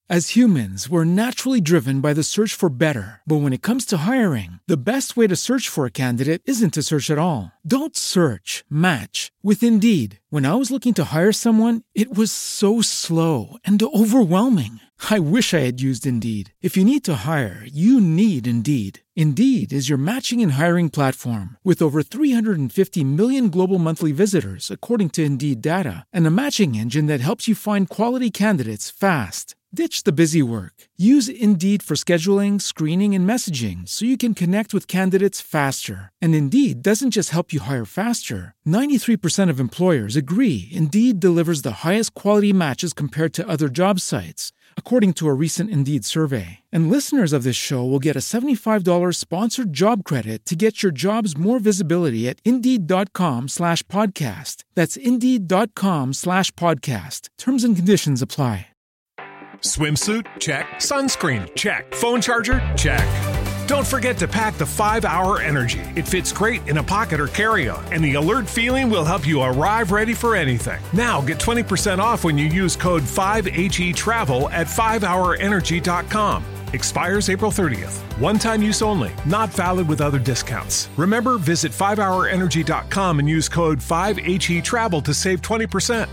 As humans, we're naturally driven by the search for better. But when it comes to hiring, the best way to search for a candidate isn't to search at all. Don't search, match with Indeed. When I was looking to hire someone, it was so slow and overwhelming. I wish I had used Indeed. If you need to hire, you need Indeed. Indeed is your matching and hiring platform with over 350 million global monthly visitors, according to Indeed data, and a matching engine that helps you find quality candidates fast. Ditch the busy work. Use Indeed for scheduling, screening, and messaging so you can connect with candidates faster. And Indeed doesn't just help you hire faster. 93% of employers agree Indeed delivers the highest quality matches compared to other job sites, according to a recent Indeed survey. And listeners of this show will get a $75 sponsored job credit to get your jobs more visibility at Indeed.com/podcast. That's Indeed.com/podcast. Terms and conditions apply. Swimsuit? Check. Sunscreen? Check. Phone charger? Check. Don't forget to pack the 5-Hour Energy. It fits great in a pocket or carry-on, and the alert feeling will help you arrive ready for anything. Now get 20% off when you use code 5HETRAVEL at 5hourenergy.com. Expires April 30th. One-time use only. Not valid with other discounts. Remember, visit 5hourenergy.com and use code 5HETRAVEL to save 20%.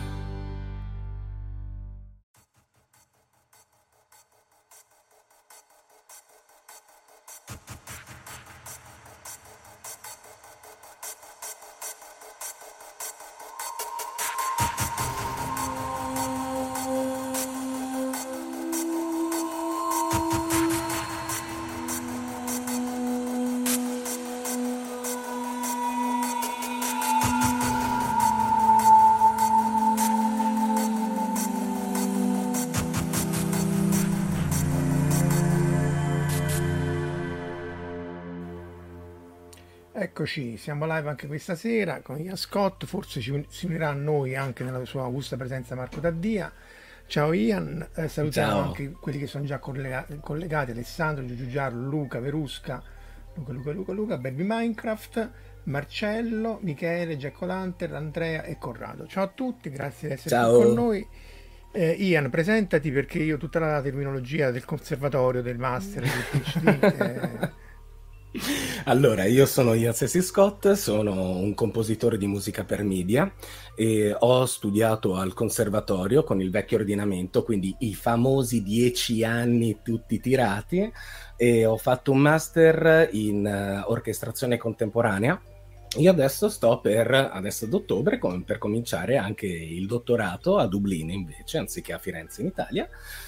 Eccoci, siamo live anche questa sera con Ian Scott, forse si unirà a noi anche nella sua augusta presenza Marco Taddia. Ciao Ian, salutiamo Ciao. Anche quelli che sono già collegati, Alessandro, Giugiu Giarlo, Luca, Verusca, Luca, Baby Minecraft, Marcello, Michele, Jack O'Lantern, Andrea e Corrado. Ciao a tutti, grazie di essere qui con noi. Ian, presentati, perché io tutta la terminologia del conservatorio, del master, del PhD... Allora, io sono Ian Sessi Scott, sono un compositore di musica per media e ho studiato al conservatorio con il vecchio ordinamento, quindi i famosi 10 anni tutti tirati, e ho fatto un master in orchestrazione contemporanea. Io adesso adesso ad ottobre, per cominciare anche il dottorato a Dublino invece, anziché a Firenze in Italia,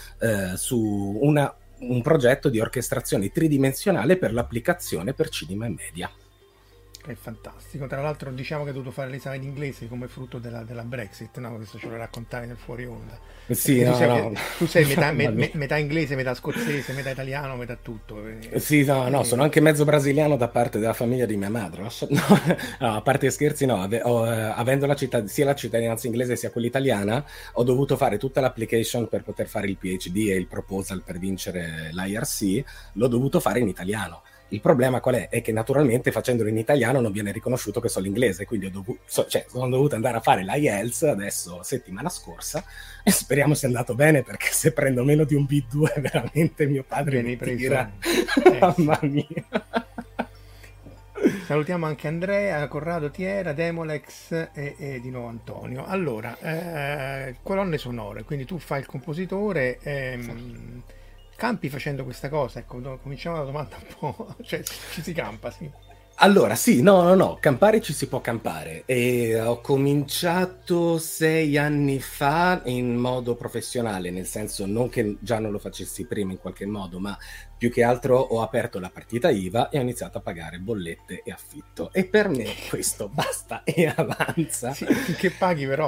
su un progetto di orchestrazione tridimensionale per l'applicazione per cinema e media. È fantastico. Tra l'altro diciamo che hai dovuto fare l'esame di inglese come frutto della Brexit, no? Questo ce lo raccontavi nel fuori onda. Sì, tu sei metà inglese, metà scozzese, metà italiano, metà tutto. Sì, sono anche mezzo brasiliano da parte della famiglia di mia madre. No, a parte scherzi, no, avendo sia la cittadinanza inglese sia quella italiana, ho dovuto fare tutta l'application per poter fare il PhD e il proposal per vincere l'IRC, l'ho dovuto fare in italiano. Il problema qual è? È che naturalmente facendolo in italiano non viene riconosciuto che so l'inglese, quindi sono dovuto andare a fare l'IELTS adesso settimana scorsa, e speriamo sia andato bene, perché se prendo meno di un B2 veramente mio padre mi tira. Mamma mia. Salutiamo anche Andrea, Corrado, Tiera, Demolex e di nuovo Antonio. Allora, colonne sonore, quindi tu fai il compositore, campi facendo questa cosa? Ecco, cominciamo dalla domanda un po', cioè ci si campa, sì. Allora, sì, no, campare ci si può campare, e ho cominciato 6 anni fa in modo professionale, nel senso non che già non lo facessi prima in qualche modo, ma più che altro ho aperto la partita IVA e ho iniziato a pagare bollette e affitto, e per me questo basta e avanza. Sì, che paghi però.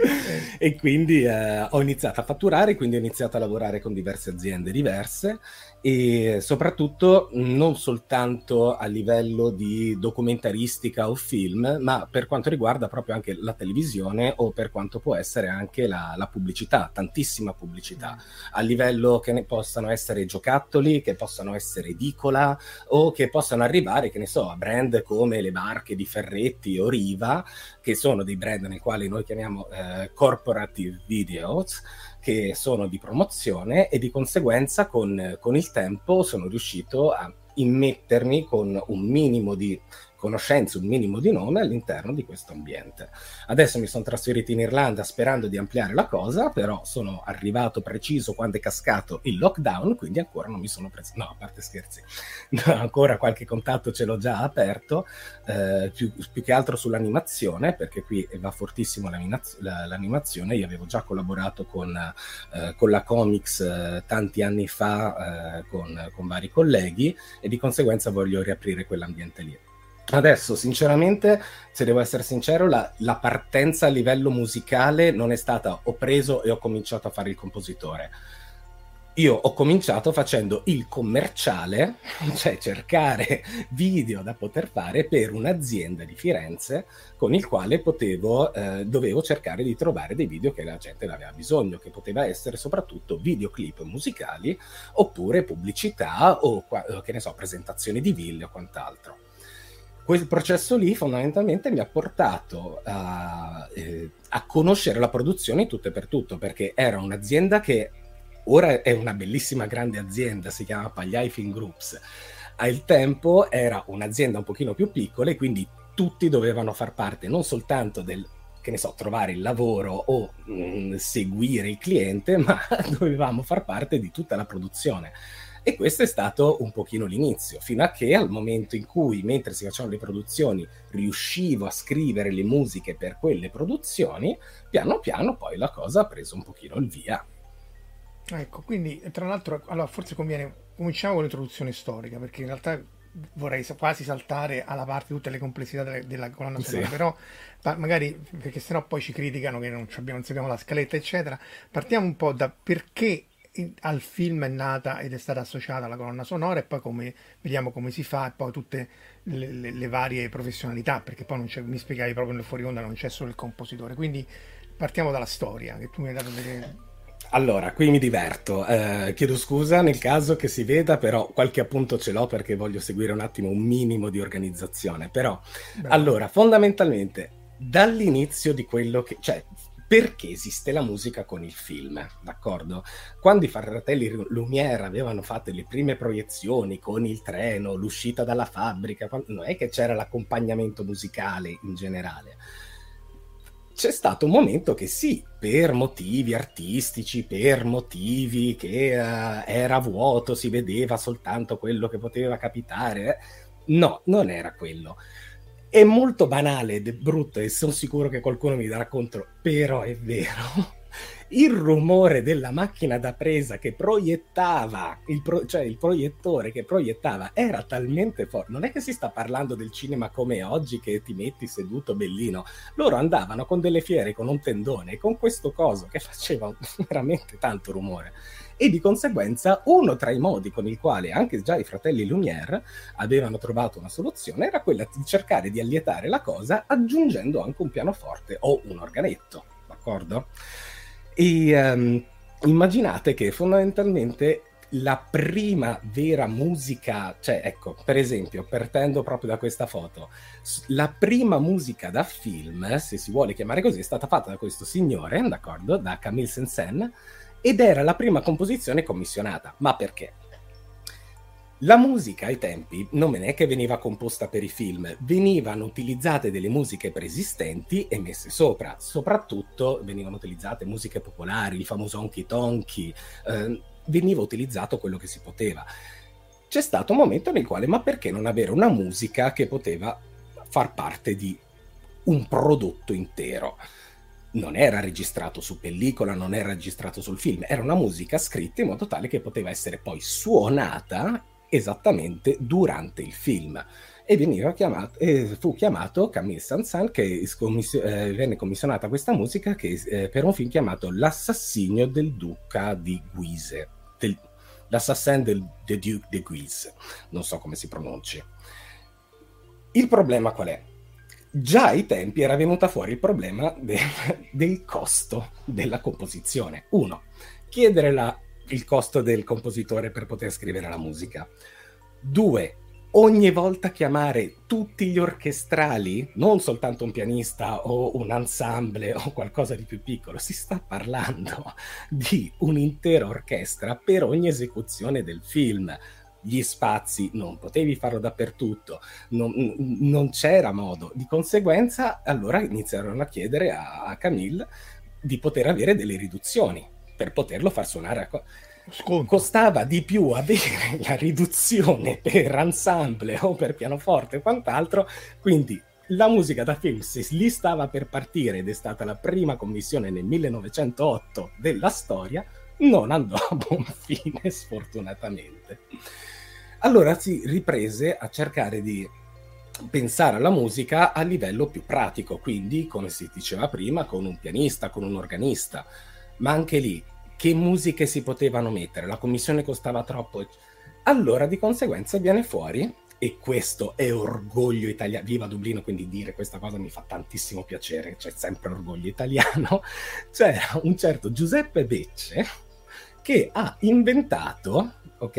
E quindi ho iniziato a fatturare, quindi ho iniziato a lavorare con diverse aziende diverse, e soprattutto non soltanto a livello di documentaristica o film, ma per quanto riguarda proprio anche la televisione o per quanto può essere anche la pubblicità, tantissima pubblicità, a livello che ne possano essere giocattoli, che possano essere edicola o che possano arrivare, che ne so, a brand come le marche di Ferretti o Riva, che sono dei brand nei quali noi chiamiamo corporative videos, che sono di promozione, e di conseguenza con il tempo sono riuscito a immettermi con un minimo di conoscenze, un minimo di nome all'interno di questo ambiente. Adesso mi sono trasferito in Irlanda sperando di ampliare la cosa, però sono arrivato preciso quando è cascato il lockdown, quindi ancora non mi sono preso, no, a parte scherzi, ancora qualche contatto ce l'ho già aperto, più che altro sull'animazione, perché qui va fortissimo l'animazione. Io avevo già collaborato con la Comics tanti anni fa con vari colleghi, e di conseguenza voglio riaprire quell'ambiente lì. Adesso, sinceramente, se devo essere sincero, la partenza a livello musicale non è stata ho preso e ho cominciato a fare il compositore. Io ho cominciato facendo il commerciale, cioè cercare video da poter fare per un'azienda di Firenze con il quale dovevo cercare di trovare dei video che la gente aveva bisogno, che poteva essere soprattutto videoclip musicali oppure pubblicità o che ne so, presentazioni di ville o quant'altro. Quel processo lì fondamentalmente mi ha portato a conoscere la produzione in tutto e per tutto, perché era un'azienda che ora è una bellissima grande azienda, si chiama Pagliai Film Groups. Al tempo era un'azienda un pochino più piccola, e quindi tutti dovevano far parte non soltanto del, che ne so, trovare il lavoro o seguire il cliente, ma dovevamo far parte di tutta la produzione. E questo è stato un pochino l'inizio, fino a che al momento in cui, mentre si facevano le produzioni, riuscivo a scrivere le musiche per quelle produzioni, piano piano poi la cosa ha preso un pochino il via. Ecco, quindi tra l'altro, allora forse cominciamo con l'introduzione storica, perché in realtà vorrei quasi saltare alla parte di tutte le complessità della colonna sonora, Sì. però magari, perché sennò poi ci criticano che non sappiamo la scaletta, eccetera. Partiamo un po' da perché al film è nata ed è stata associata alla colonna sonora, e poi vediamo come si fa, e poi tutte le varie professionalità, perché poi non c'è, mi spiegavi proprio nel fuori onda, non c'è solo il compositore. Quindi partiamo dalla storia che tu mi hai dato vedere. Allora, qui mi diverto. Chiedo scusa nel caso che si veda, però qualche appunto ce l'ho perché voglio seguire un attimo un minimo di organizzazione. Però, allora, fondamentalmente, dall'inizio di quello che... cioè, perché esiste la musica con il film, d'accordo? Quando i fratelli Lumière avevano fatto le prime proiezioni con il treno, l'uscita dalla fabbrica, non è che c'era l'accompagnamento musicale in generale. C'è stato un momento che sì, per motivi artistici, per motivi che era vuoto, si vedeva soltanto quello che poteva capitare. No, non era quello. È molto banale ed è brutto, e sono sicuro che qualcuno mi darà contro, però è vero. Il rumore della macchina da presa che proiettava, cioè il proiettore che proiettava, era talmente forte. Non è che si sta parlando del cinema come oggi, che ti metti seduto bellino. Loro andavano con delle fiere, con un tendone, e con questo coso che faceva veramente tanto rumore. E di conseguenza uno tra i modi con il quale anche già i fratelli Lumière avevano trovato una soluzione era quella di cercare di allietare la cosa aggiungendo anche un pianoforte o un organetto, d'accordo? E immaginate che fondamentalmente la prima vera musica, cioè ecco, per esempio, partendo proprio da questa foto, la prima musica da film, se si vuole chiamare così, è stata fatta da questo signore, d'accordo? Da Camille Saint-Saëns, ed era la prima composizione commissionata. Ma perché? La musica ai tempi non è che veniva composta per i film, venivano utilizzate delle musiche preesistenti e messe sopra. Soprattutto venivano utilizzate musiche popolari, il famoso honky tonky, veniva utilizzato quello che si poteva. C'è stato un momento nel quale, ma perché non avere una musica che poteva far parte di un prodotto intero? Non era registrato su pellicola, non era registrato sul film, era una musica scritta in modo tale che poteva essere poi suonata esattamente durante il film, e fu chiamato Camille Saint-Saëns, che venne commissionata questa musica per un film chiamato L'assassinio del duca di Guise, l'Assassin de Duc de Guise, non so come si pronunci. Il problema qual è? Già ai tempi era venuta fuori il problema del costo della composizione. 1. Chiedere il costo del compositore per poter scrivere la musica. 2. Ogni volta chiamare tutti gli orchestrali, non soltanto un pianista o un ensemble o qualcosa di più piccolo, si sta parlando di un'intera orchestra per ogni esecuzione del film. Gli spazi non potevi farlo dappertutto, non c'era modo. Di conseguenza, allora iniziarono a chiedere a Camille di poter avere delle riduzioni per poterlo far suonare. Costava di più avere la riduzione per ensemble o per pianoforte e quant'altro, quindi la musica da film, se lì stava per partire ed è stata la prima commissione nel 1908 della storia, non andò a buon fine, sfortunatamente. Allora si riprese a cercare di pensare alla musica a livello più pratico, quindi, come si diceva prima, con un pianista, con un organista, ma anche lì, che musiche si potevano mettere? La commissione costava troppo. Allora, di conseguenza, viene fuori, e questo è orgoglio italiano, viva Dublino, quindi dire questa cosa mi fa tantissimo piacere, c'è sempre orgoglio italiano, c'era un certo Giuseppe Becce che ha inventato,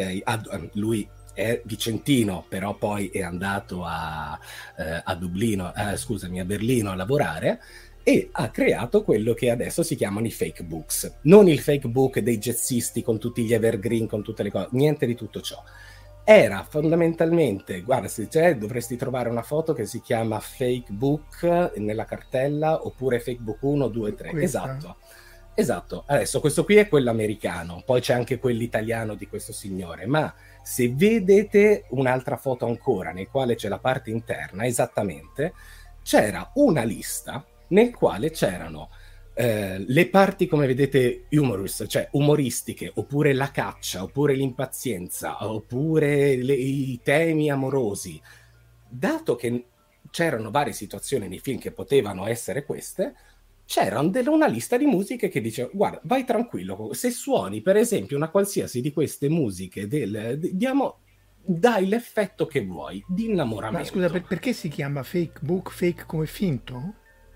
lui è vicentino, però poi è andato a Dublino, a Berlino a lavorare, e ha creato quello che adesso si chiamano i fake books. Non il fake book dei jazzisti con tutti gli evergreen, con tutte le cose, niente di tutto ciò. Era fondamentalmente, guarda, se c'è, dovresti trovare una foto che si chiama fake book nella cartella, oppure fake book 1, 2, 3. Esatto. Adesso questo qui è quello americano, poi c'è anche quello italiano di questo signore, ma se vedete un'altra foto ancora nel quale c'è la parte interna, esattamente, c'era una lista nel quale c'erano le parti, come vedete, humorous, cioè umoristiche, oppure la caccia, oppure l'impazienza, oppure i temi amorosi. Dato che c'erano varie situazioni nei film che potevano essere queste, c'era una lista di musiche che diceva: guarda, vai tranquillo, se suoni per esempio una qualsiasi di queste musiche dai l'effetto che vuoi di innamoramento. Ma scusa, perché si chiama fake book, fake come finto?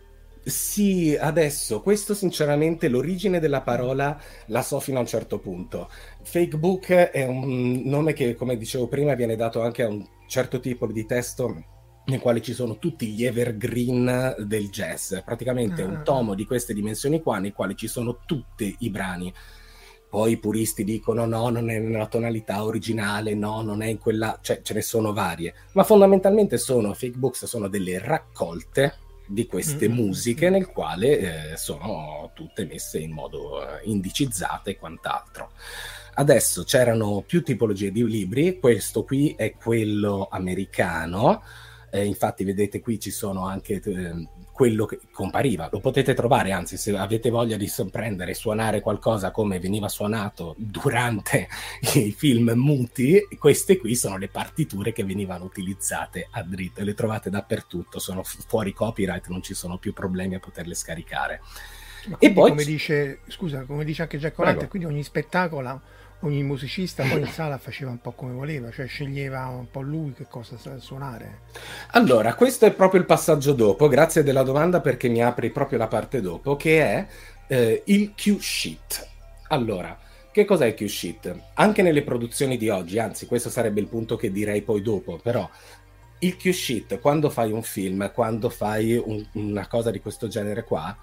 Sì, adesso, questo sinceramente l'origine della parola la so fino a un certo punto. Fake book è un nome che, come dicevo prima, viene dato anche a un certo tipo di testo nel quale ci sono tutti gli evergreen del jazz, praticamente un tomo di queste dimensioni qua, nei quali ci sono tutti i brani. Poi i puristi dicono no, non è nella tonalità originale, no, non è in quella, cioè ce ne sono varie, ma fondamentalmente fake books sono delle raccolte di queste musiche nel quale sono tutte messe in modo indicizzate e quant'altro. Adesso c'erano più tipologie di libri, questo qui è quello americano, infatti vedete qui ci sono anche quello che compariva, lo potete trovare, anzi se avete voglia di prendere e suonare qualcosa come veniva suonato durante i film muti, queste qui sono le partiture che venivano utilizzate a dritto e le trovate dappertutto, sono fuori copyright, non ci sono più problemi a poterle scaricare. E poi come dice anche Jack O'Lantern, quindi ogni spettacolo, ogni musicista poi in sala faceva un po' come voleva, cioè sceglieva un po' lui che cosa suonare. Allora, questo è proprio il passaggio dopo, grazie della domanda perché mi apri proprio la parte dopo, che è il cue sheet. Allora, che cos'è il cue sheet? Anche nelle produzioni di oggi, anzi questo sarebbe il punto che direi poi dopo, però il cue sheet, quando fai un film, quando fai una cosa di questo genere qua,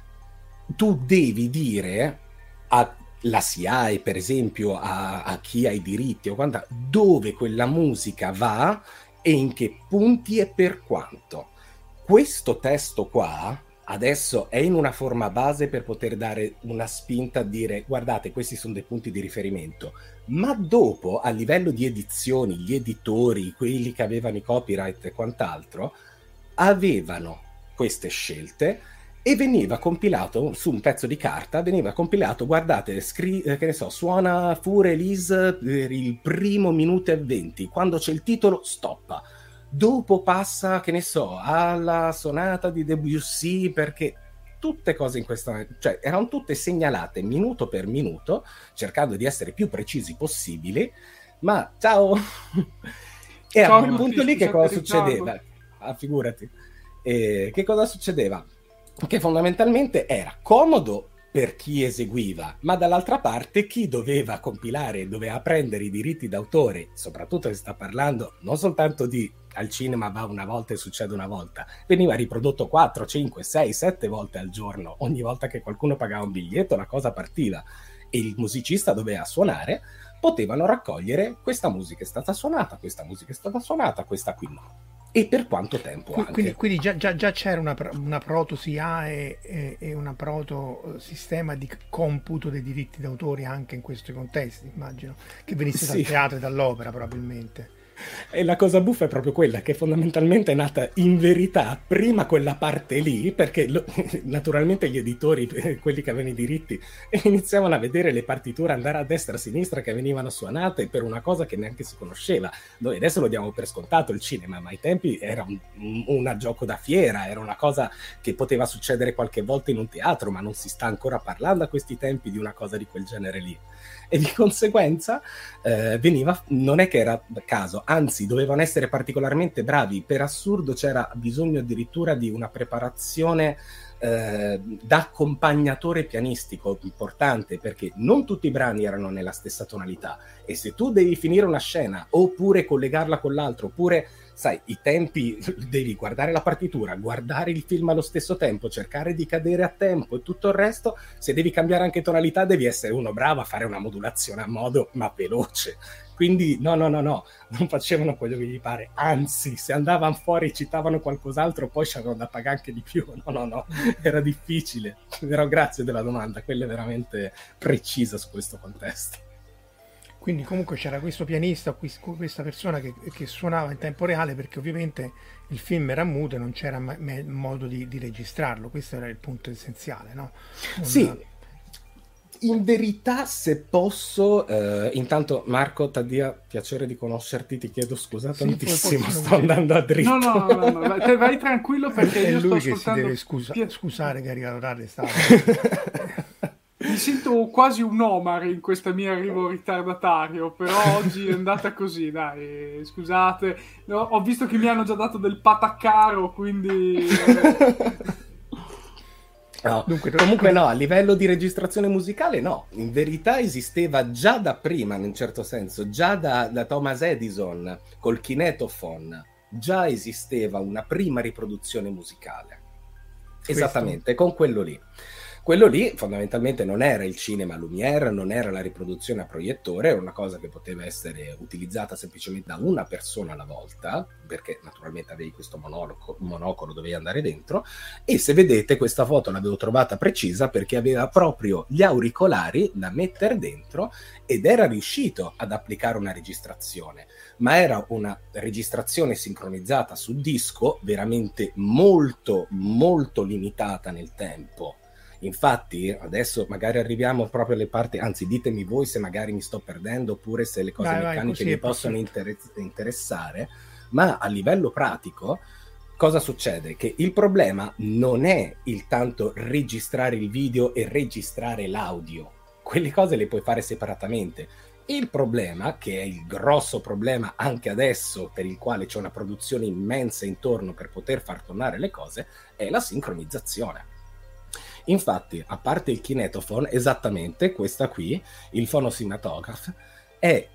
tu devi dire alla SIAE, per esempio, a chi ha i diritti o quant'altro, dove quella musica va e in che punti e per quanto. Questo testo qua adesso è in una forma base per poter dare una spinta a dire guardate, questi sono dei punti di riferimento, ma dopo a livello di edizioni, gli editori, quelli che avevano i copyright e quant'altro, avevano queste scelte e veniva compilato su un pezzo di carta, veniva compilato, guardate, che ne so, suona Fur Elise per il primo minuto e 20, quando c'è il titolo stoppa, dopo passa, che ne so, alla sonata di Debussy, perché tutte cose in questa, cioè erano tutte segnalate minuto per minuto, cercando di essere più precisi possibili, ma ciao! E a quel punto lì che cosa succedeva? Figurati. Che cosa succedeva? Che fondamentalmente era comodo per chi eseguiva, ma dall'altra parte chi doveva compilare, doveva prendere i diritti d'autore, soprattutto si sta parlando non soltanto di al cinema va una volta e succede una volta, veniva riprodotto 4, 5, 6, 7 volte al giorno, ogni volta che qualcuno pagava un biglietto la cosa partiva e il musicista doveva suonare, potevano raccogliere questa musica è stata suonata, questa musica è stata suonata, questa qui no. E per quanto tempo anche. Quindi già c'era una proto-SIA e una proto-sistema di computo dei diritti d'autore anche in questi contesti, immagino, che venisse dal teatro e dall'opera probabilmente. E la cosa buffa è proprio quella che fondamentalmente è nata in verità prima quella parte lì, perché naturalmente gli editori, quelli che avevano i diritti, iniziavano a vedere le partiture andare a destra e a sinistra che venivano suonate per una cosa che neanche si conosceva. Noi adesso lo diamo per scontato il cinema, ma ai tempi era un gioco da fiera, era una cosa che poteva succedere qualche volta in un teatro, ma non si sta ancora parlando a questi tempi di una cosa di quel genere lì. E di conseguenza non è che era caso, anzi dovevano essere particolarmente bravi. Per assurdo c'era bisogno addirittura di una preparazione da accompagnatore pianistico importante, perché non tutti i brani erano nella stessa tonalità e se tu devi finire una scena oppure collegarla con l'altro, oppure sai, i tempi, devi guardare la partitura, guardare il film allo stesso tempo, cercare di cadere a tempo e tutto il resto, se devi cambiare anche tonalità devi essere uno bravo a fare una modulazione a modo, ma veloce. Quindi no, non facevano quello che gli pare, anzi, se andavano fuori citavano qualcos'altro, poi c'erano da pagare anche di più. No, era difficile. Però grazie della domanda, quella è veramente precisa su questo contesto. Quindi comunque c'era questo pianista, questa persona che suonava in tempo reale, perché ovviamente il film era muto e non c'era modo di registrarlo. Questo era il punto essenziale, no? Sì. In verità, se posso, intanto Marco Taddia, piacere di conoscerti, ti chiedo scusa tantissimo, sto andando a dritto. No, vai tranquillo perché è io lui sto che ascoltando... si deve scusare che è arrivato tardi. Mi sento quasi un Omar in questa mia arrivo ritardatario, però oggi è andata così, dai, scusate. No, ho visto che mi hanno già dato del pataccaro, quindi... No. Comunque no, a livello di registrazione musicale no, in verità esisteva già da prima in un certo senso, già da Thomas Edison col kinetophone, già esisteva una prima riproduzione musicale. Esattamente, con quello lì. Quello lì fondamentalmente non era il cinema Lumière, non era la riproduzione a proiettore, era una cosa che poteva essere utilizzata semplicemente da una persona alla volta, perché naturalmente avevi questo monocolo, dovevi andare dentro, e se vedete questa foto l'avevo trovata precisa perché aveva proprio gli auricolari da mettere dentro ed era riuscito ad applicare una registrazione, ma era una registrazione sincronizzata su disco veramente molto, molto limitata nel tempo. Infatti adesso magari arriviamo proprio alle parti, anzi ditemi voi se magari mi sto perdendo oppure se le cose meccaniche vi possono interessare, ma a livello pratico cosa succede? Che il problema non è il tanto registrare il video e registrare l'audio, quelle cose le puoi fare separatamente. Il problema, che è il grosso problema anche adesso, per il quale c'è una produzione immensa intorno per poter far tornare le cose, è la sincronizzazione. Infatti, a parte il kinetophone, esattamente questa qui, il phonocinematograph, è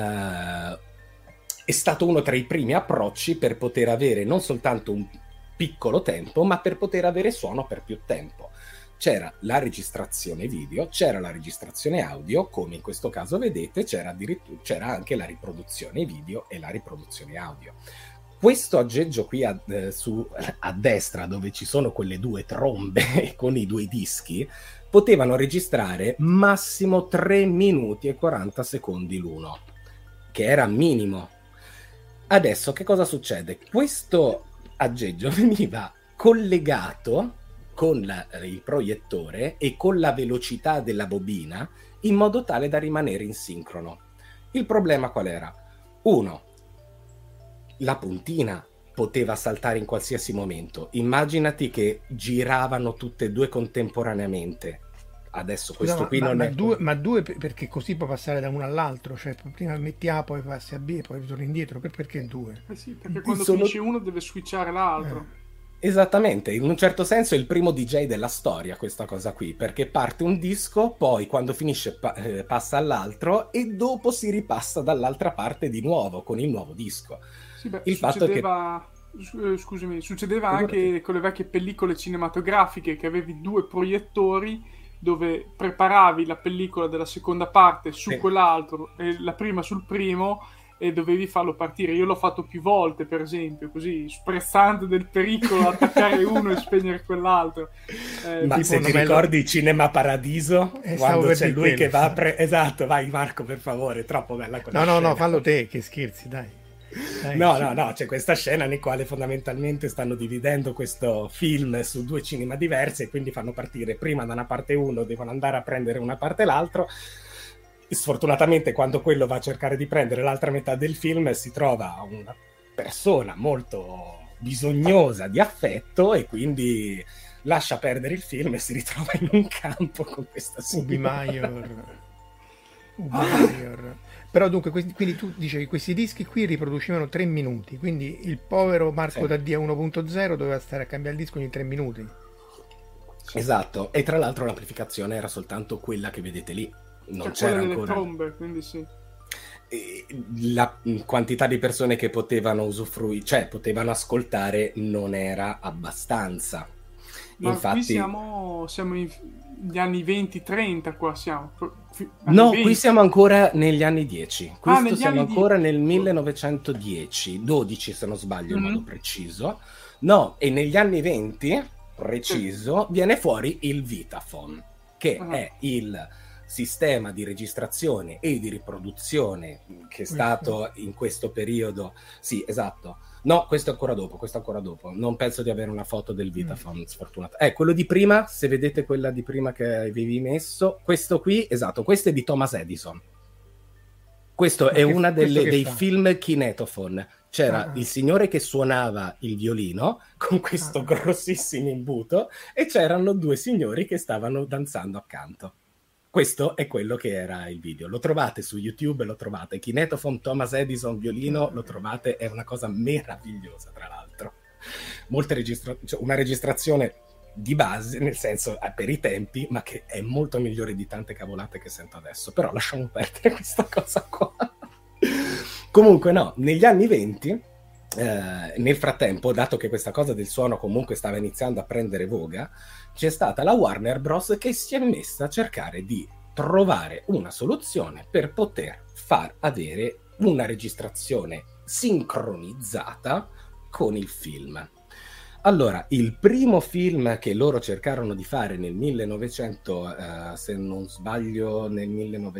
stato uno tra i primi approcci per poter avere non soltanto un piccolo tempo, ma per poter avere suono per più tempo. C'era la registrazione video, c'era la registrazione audio, come in questo caso vedete, c'era anche la riproduzione video e la riproduzione audio. Questo aggeggio qui a destra, dove ci sono quelle due trombe con i due dischi, potevano registrare massimo 3 minuti e 40 secondi l'uno, che era minimo. Adesso che cosa succede? Questo aggeggio veniva collegato con il proiettore e con la velocità della bobina in modo tale da rimanere in sincrono. Il problema qual era? 1. La puntina poteva saltare in qualsiasi momento. Immaginati che giravano tutte e due contemporaneamente. Adesso questo qui non è... Ma due perché così può passare da uno all'altro, cioè prima metti A, poi passi a B e poi ritorni indietro, perché due? Sì, perché quando finisce uno deve switchare l'altro. Esattamente, in un certo senso è il primo DJ della storia questa cosa qui, perché parte un disco, poi quando finisce passa all'altro e dopo si ripassa dall'altra parte di nuovo con il nuovo disco. Sì, beh, il fatto è che... scusami, succedeva anche con le vecchie pellicole cinematografiche che avevi due proiettori dove preparavi la pellicola della seconda parte su quell'altro e la prima sul primo e dovevi farlo partire. Io l'ho fatto più volte, per esempio, così, sprezzante del pericolo, attaccare uno e spegnere quell'altro. Ma se ti ricordi Cinema Paradiso, quando c'è lui che va esatto, vai Marco, per favore, troppo bella quella scena. No, fallo te, che scherzi, dai. No, c'è questa scena nel quale fondamentalmente stanno dividendo questo film su due cinema diversi e quindi fanno partire prima da una parte uno, devono andare a prendere una parte l'altro. Sfortunatamente quando quello va a cercare di prendere l'altra metà del film si trova una persona molto bisognosa di affetto e quindi lascia perdere il film e si ritrova in un campo con questa signora. Major. Però dunque, quindi tu dicevi questi dischi qui riproducevano 3 minuti, quindi il povero Marco Daddia 1.0 doveva stare a cambiare il disco ogni 3 minuti. Esatto, e tra l'altro l'amplificazione era soltanto quella che vedete lì, non c'era c'era delle ancora trombe, quindi sì. La quantità di persone che potevano usufruire, cioè potevano ascoltare, non era abbastanza. Ma infatti qui siamo negli anni 20-30 qua siamo. No, 20. qui siamo ancora negli anni 10. Questo siamo ancora 10. nel 1910, 12 se non sbaglio in modo preciso. No, e negli anni 20 preciso viene fuori il Vitaphone, che è il sistema di registrazione e di riproduzione che è stato in questo periodo. Sì, esatto. No, questo è ancora dopo. Non penso di avere una foto del Vitaphone, sfortunato. Quello di prima, se vedete quella di prima che avevi messo, questo qui, esatto, questo è di Thomas Edison. Questo è una dei film Kinetophone. C'era il signore che suonava il violino con questo grossissimo imbuto e c'erano due signori che stavano danzando accanto. Questo è quello che era il video. Lo trovate su YouTube, lo trovate. Kinetophone, Thomas Edison, violino, lo trovate. È una cosa meravigliosa, tra l'altro. Una registrazione di base, nel senso per i tempi, ma che è molto migliore di tante cavolate che sento adesso. Però lasciamo perdere questa cosa qua. Comunque no, negli anni 20, nel frattempo, dato che questa cosa del suono comunque stava iniziando a prendere voga, c'è stata la Warner Bros. Che si è messa a cercare di trovare una soluzione per poter far avere una registrazione sincronizzata con il film. Allora, il primo film che loro cercarono di fare nel 1900, se non sbaglio nel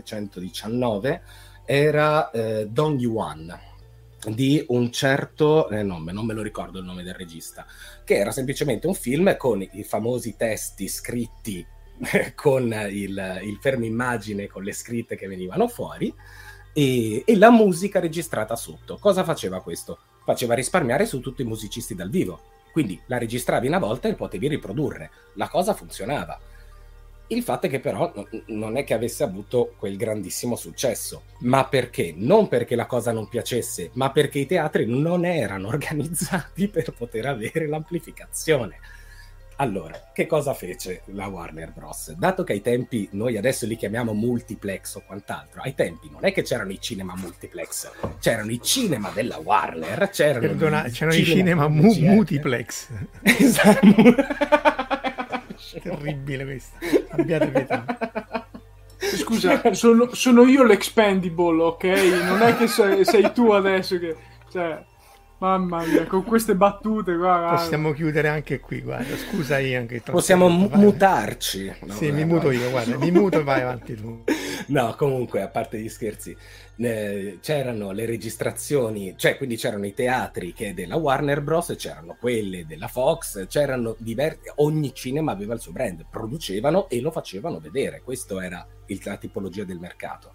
1919, era Don Yuan, di un certo nome, non me lo ricordo il nome del regista, che era semplicemente un film con i famosi testi scritti con il fermo immagine, con le scritte che venivano fuori e la musica registrata sotto. Cosa faceva questo? Faceva risparmiare su tutti i musicisti dal vivo, quindi la registravi una volta e potevi riprodurre, la cosa funzionava. Il fatto è che però non è che avesse avuto quel grandissimo successo. Ma perché? Non perché la cosa non piacesse, ma perché i teatri non erano organizzati per poter avere l'amplificazione. Allora, che cosa fece la Warner Bros? Dato che ai tempi, noi adesso li chiamiamo multiplex o quant'altro, ai tempi non è che c'erano i cinema multiplex, c'erano i cinema della Warner, c'erano i cinema multiplex. Esatto. Terribile questa, abbiate pietà. Scusa, sono io l'expendable, ok? Non è che sei tu adesso che... Cioè, mamma mia, con queste battute, guarda. Possiamo chiudere anche qui, guarda. Scusa Ian che possiamo mutarci. No, sì, mi muto io, guarda, mi muto e vai avanti tu. No, comunque, a parte gli scherzi, c'erano le registrazioni, cioè quindi c'erano i teatri che della Warner Bros, c'erano quelle della Fox, c'erano diversi, ogni cinema aveva il suo brand, producevano e lo facevano vedere, questo era la tipologia del mercato.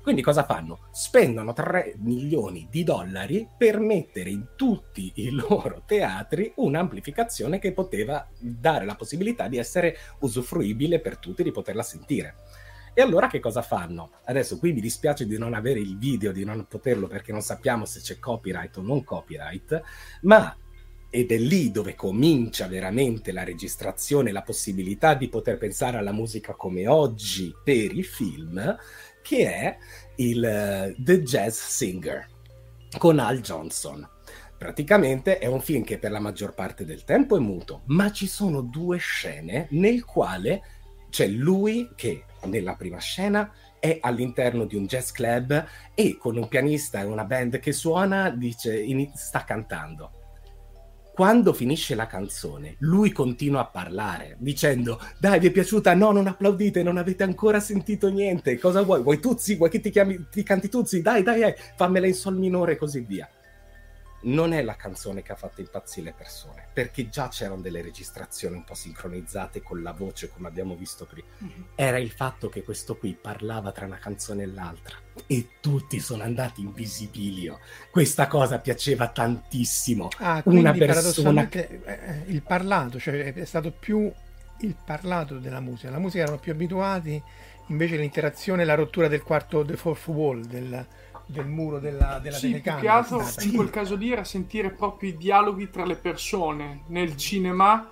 Quindi cosa fanno? Spendono 3 milioni di dollari per mettere in tutti i loro teatri un'amplificazione che poteva dare la possibilità di essere usufruibile per tutti, di poterla sentire. E allora che cosa fanno? Adesso qui mi dispiace di non avere il video, di non poterlo, perché non sappiamo se c'è copyright o non copyright, ma ed è lì dove comincia veramente la registrazione, la possibilità di poter pensare alla musica come oggi per i film, che è il The Jazz Singer con Al Johnson. Praticamente è un film che per la maggior parte del tempo è muto, ma ci sono 2 scene nel quale c'è lui che nella prima scena è all'interno di un jazz club e con un pianista e una band che suona, sta cantando. Quando finisce la canzone, lui continua a parlare, dicendo: dai, vi è piaciuta? No, non applaudite, non avete ancora sentito niente. Cosa vuoi? Vuoi Tuzzi? Vuoi che ti canti Tuzzi? Dai, fammela in sol minore e così via. Non è la canzone che ha fatto impazzire le persone, perché già c'erano delle registrazioni un po' sincronizzate con la voce, come abbiamo visto prima. Era il fatto che questo qui parlava tra una canzone e l'altra e tutti sono andati in visibilio. Questa cosa piaceva tantissimo. Una persona, il parlato, cioè è stato più il parlato della musica. La musica erano più abituati, invece l'interazione, la rottura del fourth wall, del muro della telecamera. Più che altro in quel caso lì era sentire proprio i dialoghi tra le persone. Nel cinema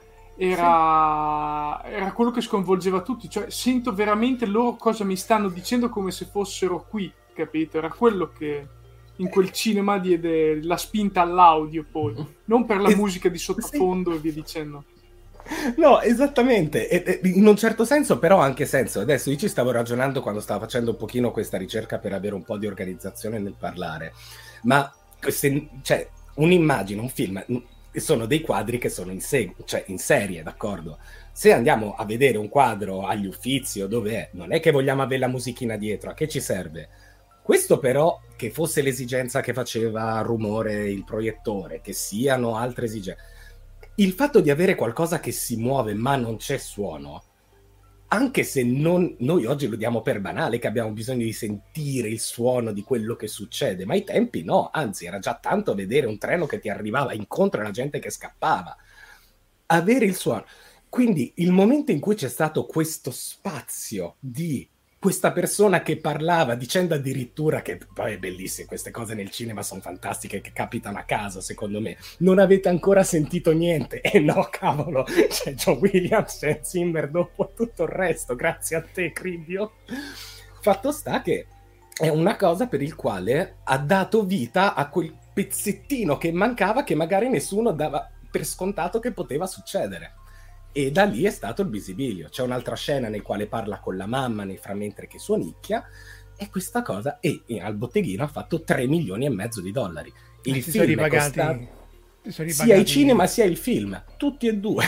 era quello che sconvolgeva tutti, cioè sento veramente loro cosa mi stanno dicendo come se fossero qui, capito? Era quello che in quel cinema diede la spinta all'audio, poi non per la musica di sottofondo e via dicendo. No, esattamente, e in un certo senso però ha anche senso. Adesso io ci stavo ragionando quando stavo facendo un pochino questa ricerca per avere un po' di organizzazione nel parlare, ma cioè, un'immagine, un film, sono dei quadri che sono in serie, d'accordo? Se andiamo a vedere un quadro agli Uffizi o dove è, non è che vogliamo avere la musichina dietro, a che ci serve? Questo però, che fosse l'esigenza che faceva rumore il proiettore, che siano altre esigenze, il fatto di avere qualcosa che si muove ma non c'è suono, anche se noi oggi lo diamo per banale, che abbiamo bisogno di sentire il suono di quello che succede, ma ai tempi no, anzi era già tanto vedere un treno che ti arrivava incontro alla gente che scappava, avere il suono. Quindi il momento in cui c'è stato questo spazio di questa persona che parlava, dicendo addirittura che poi è bellissimo, queste cose nel cinema sono fantastiche, che capitano a caso, secondo me. Non avete ancora sentito niente? No, cavolo, c'è John Williams, c'è Zimmer dopo tutto il resto, grazie a te, Cribbio. Fatto sta che è una cosa per il quale ha dato vita a quel pezzettino che mancava, che magari nessuno dava per scontato che poteva succedere. E da lì è stato il visibilio. C'è un'altra scena nel quale parla con la mamma mentre che suonicchia, e questa cosa, e al botteghino ha fatto 3 milioni e mezzo di dollari. Il film è costato sia i cinema sia il film, tutti e due.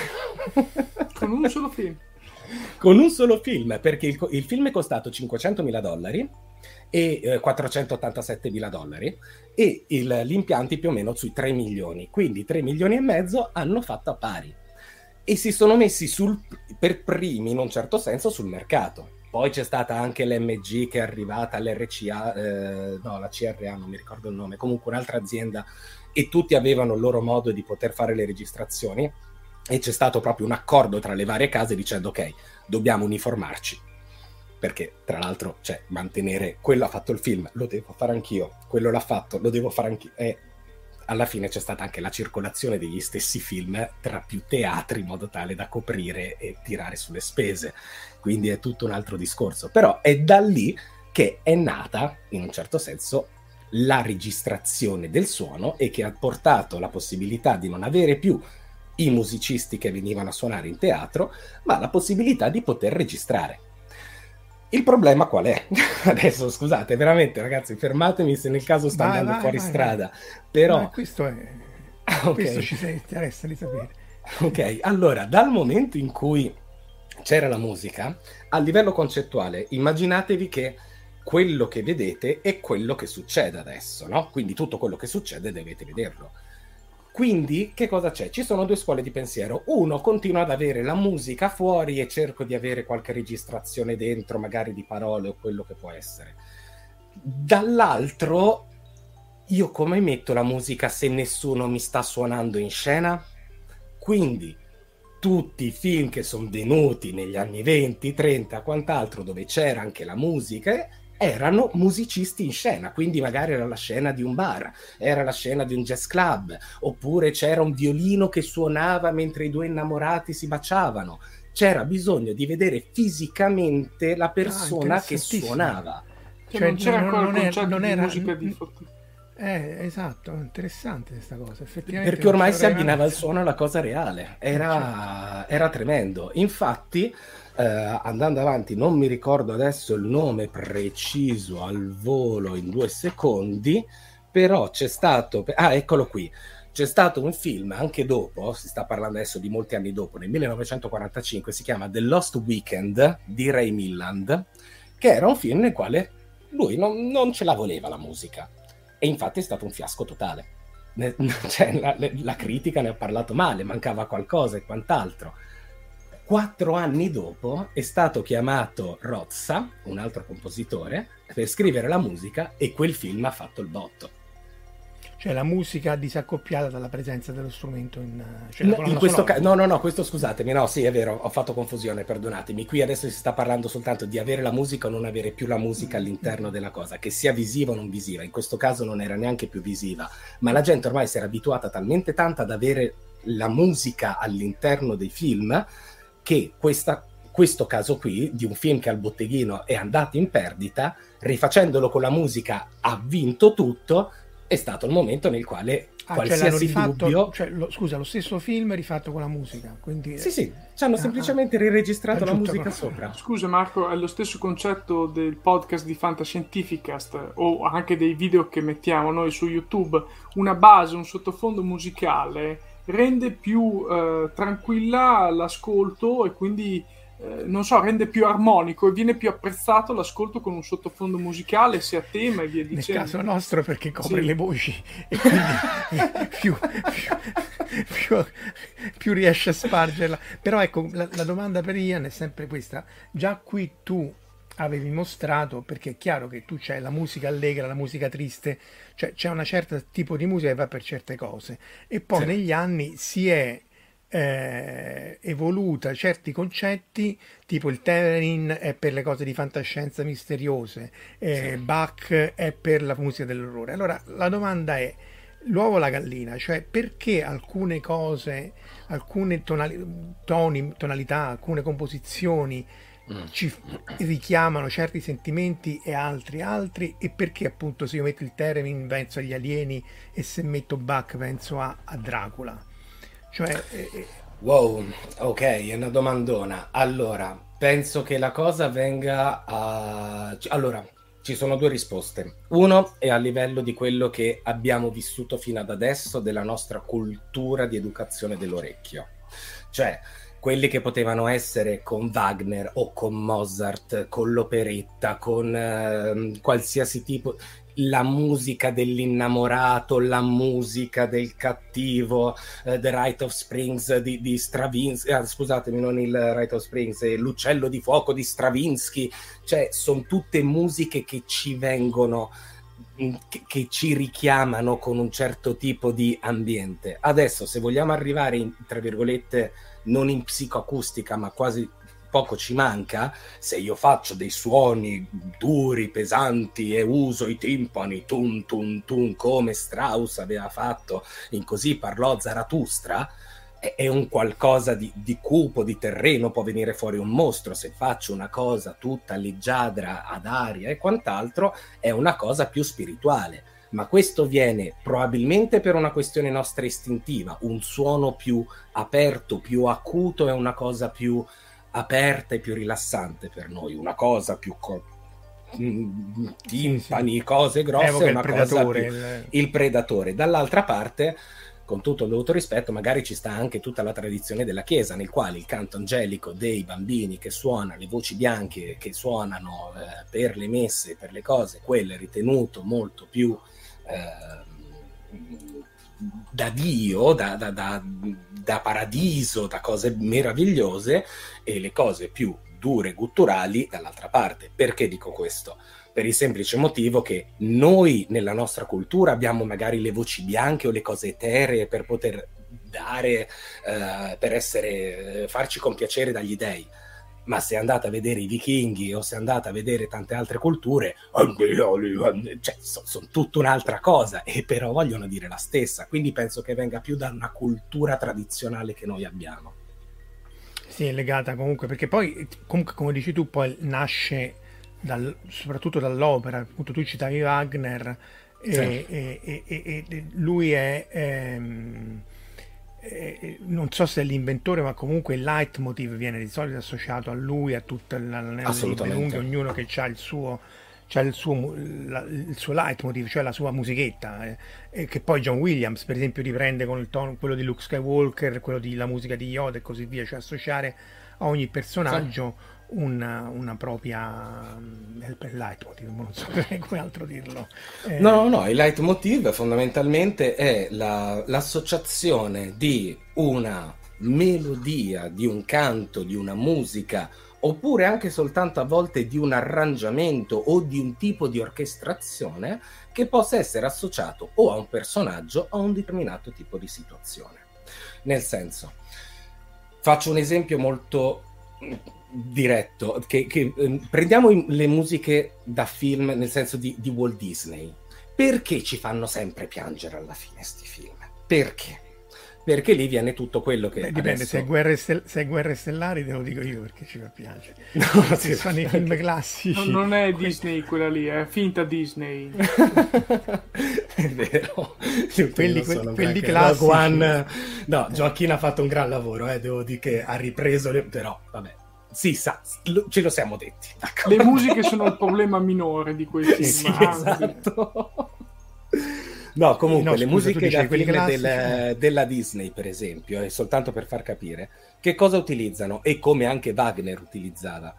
Con un solo film. Con un solo film, perché il film è costato $500.000 e $487.000 e gli impianti più o meno sui 3 milioni, quindi 3 milioni e mezzo hanno fatto a pari. E si sono messi per primi, in un certo senso, sul mercato. Poi c'è stata anche l'MG che è arrivata, l'RCA, la CRA, non mi ricordo il nome, comunque un'altra azienda, e tutti avevano il loro modo di poter fare le registrazioni, e c'è stato proprio un accordo tra le varie case dicendo: ok, dobbiamo uniformarci, perché tra l'altro, cioè, mantenere quello ha fatto il film, lo devo fare anch'io, quello l'ha fatto, lo devo fare anch'io, alla fine c'è stata anche la circolazione degli stessi film tra più teatri in modo tale da coprire e tirare sulle spese, quindi è tutto un altro discorso. Però è da lì che è nata, in un certo senso, la registrazione del suono, e che ha portato la possibilità di non avere più i musicisti che venivano a suonare in teatro, ma la possibilità di poter registrare. Il problema qual è? Adesso scusate, veramente ragazzi, fermatemi se nel caso sto andando fuori strada. Però questo è okay. Questo ci interessa di sapere. Ok, allora, dal momento in cui c'era la musica, a livello concettuale, immaginatevi che quello che vedete è quello che succede adesso, no? Quindi tutto quello che succede dovete vederlo. Quindi, che cosa c'è? Ci sono 2 scuole di pensiero. Uno continua ad avere la musica fuori e cerco di avere qualche registrazione dentro, magari di parole o quello che può essere. Dall'altro, io come metto la musica se nessuno mi sta suonando in scena? Quindi tutti i film che sono venuti negli anni 20, 30, quant'altro, dove c'era anche la musica, erano musicisti in scena, quindi magari era la scena di un bar, era la scena di un jazz club, oppure c'era un violino che suonava mentre i due innamorati si baciavano. C'era bisogno di vedere fisicamente la persona che suonava. Cioè, non c'era ancora il concetto di musica di foto. Esatto, interessante questa cosa. Effettivamente perché ormai si abbinava il suono alla cosa reale, era tremendo. Infatti, andando avanti, non mi ricordo adesso il nome preciso al volo in 2 secondi, però c'è stato, eccolo qui, c'è stato un film anche dopo, si sta parlando adesso di molti anni dopo, nel 1945, si chiama The Lost Weekend di Ray Milland, che era un film nel quale lui non ce la voleva la musica. E infatti è stato un fiasco totale. Cioè, la critica ne ha parlato male, mancava qualcosa e quant'altro. 4 anni dopo è stato chiamato Rozza, un altro compositore, per scrivere la musica, e quel film ha fatto il botto. Cioè la musica disaccoppiata dalla presenza dello strumento in questo caso no, questo scusatemi, no, sì, è vero, ho fatto confusione, perdonatemi. Qui adesso si sta parlando soltanto di avere la musica o non avere più la musica all'interno della cosa, che sia visiva o non visiva. In questo caso non era neanche più visiva, ma la gente ormai si era abituata talmente tanto ad avere la musica all'interno dei film che questo caso qui di un film che al botteghino è andato in perdita, rifacendolo con la musica ha vinto tutto. È stato il momento nel quale qualsiasi dubbio... lo stesso film rifatto con la musica. Quindi... Sì, ci hanno semplicemente riregistrato la musica sopra. Scusa Marco, è lo stesso concetto del podcast di Fantascientificast o anche dei video che mettiamo noi su YouTube. Una base, un sottofondo musicale rende più tranquilla l'ascolto e quindi... rende più armonico e viene più apprezzato l'ascolto con un sottofondo musicale, se a tema e via dicendo. Nel caso nostro perché copre le voci e quindi più riesce a spargerla. Però ecco, la domanda per Ian è sempre questa. Già qui tu avevi mostrato, perché è chiaro che tu c'hai la musica allegra, la musica triste, cioè c'è una certa tipo di musica che va per certe cose, e poi negli anni si è evoluta certi concetti, tipo il Theremin è per le cose di fantascienza misteriose, Bach è per la musica dell'orrore. Allora la domanda è l'uovo o la gallina, cioè perché alcune cose, alcune tonalità, alcune composizioni ci richiamano certi sentimenti e altri, e perché appunto se io metto il Theremin penso agli alieni e se metto Bach penso a Dracula. Cioè, wow, ok, è una domandona. Allora, penso che la cosa venga a... Allora, ci sono 2 risposte. Uno è a livello di quello che abbiamo vissuto fino ad adesso, della nostra cultura di educazione dell'orecchio. Cioè, quelli che potevano essere con Wagner o con Mozart, con l'operetta, con qualsiasi tipo... la musica dell'innamorato, la musica del cattivo, The Rite of Springs di Stravinsky, scusatemi, non il Rite of Springs, l'Uccello di fuoco di Stravinsky, cioè sono tutte musiche che ci vengono, che ci richiamano con un certo tipo di ambiente. Adesso se vogliamo arrivare in, tra virgolette, non in psicoacustica ma quasi poco ci manca, se io faccio dei suoni duri, pesanti e uso i timpani tun tun tun come Strauss aveva fatto in Così parlò Zarathustra, è un qualcosa di cupo, di terreno, può venire fuori un mostro. Se faccio una cosa tutta leggiadra ad aria e quant'altro è una cosa più spirituale, ma questo viene probabilmente per una questione nostra istintiva. Un suono più aperto, più acuto è una cosa più aperta e più rilassante per noi, una cosa più timpani, cose grosse, è una cosa più il predatore. Dall'altra parte, con tutto il dovuto rispetto, magari ci sta anche tutta la tradizione della Chiesa, nel quale il canto angelico dei bambini che suonano, le voci bianche che suonano per le messe, per le cose, quello è ritenuto molto più da Dio, da paradiso, da cose meravigliose, e le cose più dure, gutturali dall'altra parte. Perché dico questo? Per il semplice motivo che noi nella nostra cultura abbiamo magari le voci bianche o le cose eteree per poter dare, per essere, farci compiacere dagli dei. Ma se andate a vedere i vichinghi o se andate a vedere tante altre culture, cioè, sono tutta un'altra cosa, e però vogliono dire la stessa. Quindi penso che venga più da una cultura tradizionale che noi abbiamo. Sì, è legata comunque, perché poi comunque, come dici tu, poi nasce soprattutto dall'opera. Appunto, tu citavi Wagner, e lui è non so se è l'inventore, ma comunque il leitmotiv viene di solito associato a lui, a tutto Assolutamente. ognuno che ha il suo leitmotiv, cioè la sua musichetta, che poi John Williams per esempio riprende con il tono, quello di Luke Skywalker, quello di la musica di Yoda e così via, cioè associare a ogni personaggio una propria leitmotiv, non so come altro dirlo. No, il leitmotiv fondamentalmente è l'associazione di una melodia, di un canto, di una musica, oppure anche soltanto a volte di un arrangiamento o di un tipo di orchestrazione che possa essere associato o a un personaggio o a un determinato tipo di situazione. Nel senso, faccio un esempio molto diretto, che prendiamo le musiche da film, nel senso di Walt Disney. Perché ci fanno sempre piangere alla fine sti film? Perché? Perché lì viene tutto quello che dipende, adesso... se è Guerre Stellari te lo dico io perché ci fa piangere. No, se sono i film classici. Non è Disney quella lì, è finta Disney. È vero. quelli classici. No, Gioacchino ha fatto un gran lavoro, devo dire che ha ripreso però vabbè. Sì, ce lo siamo detti. Le musiche sono il problema minore di quei film. Sì, esatto. No, comunque, le musiche da film della Disney, per esempio, è soltanto per far capire che cosa utilizzano e come anche Wagner utilizzava.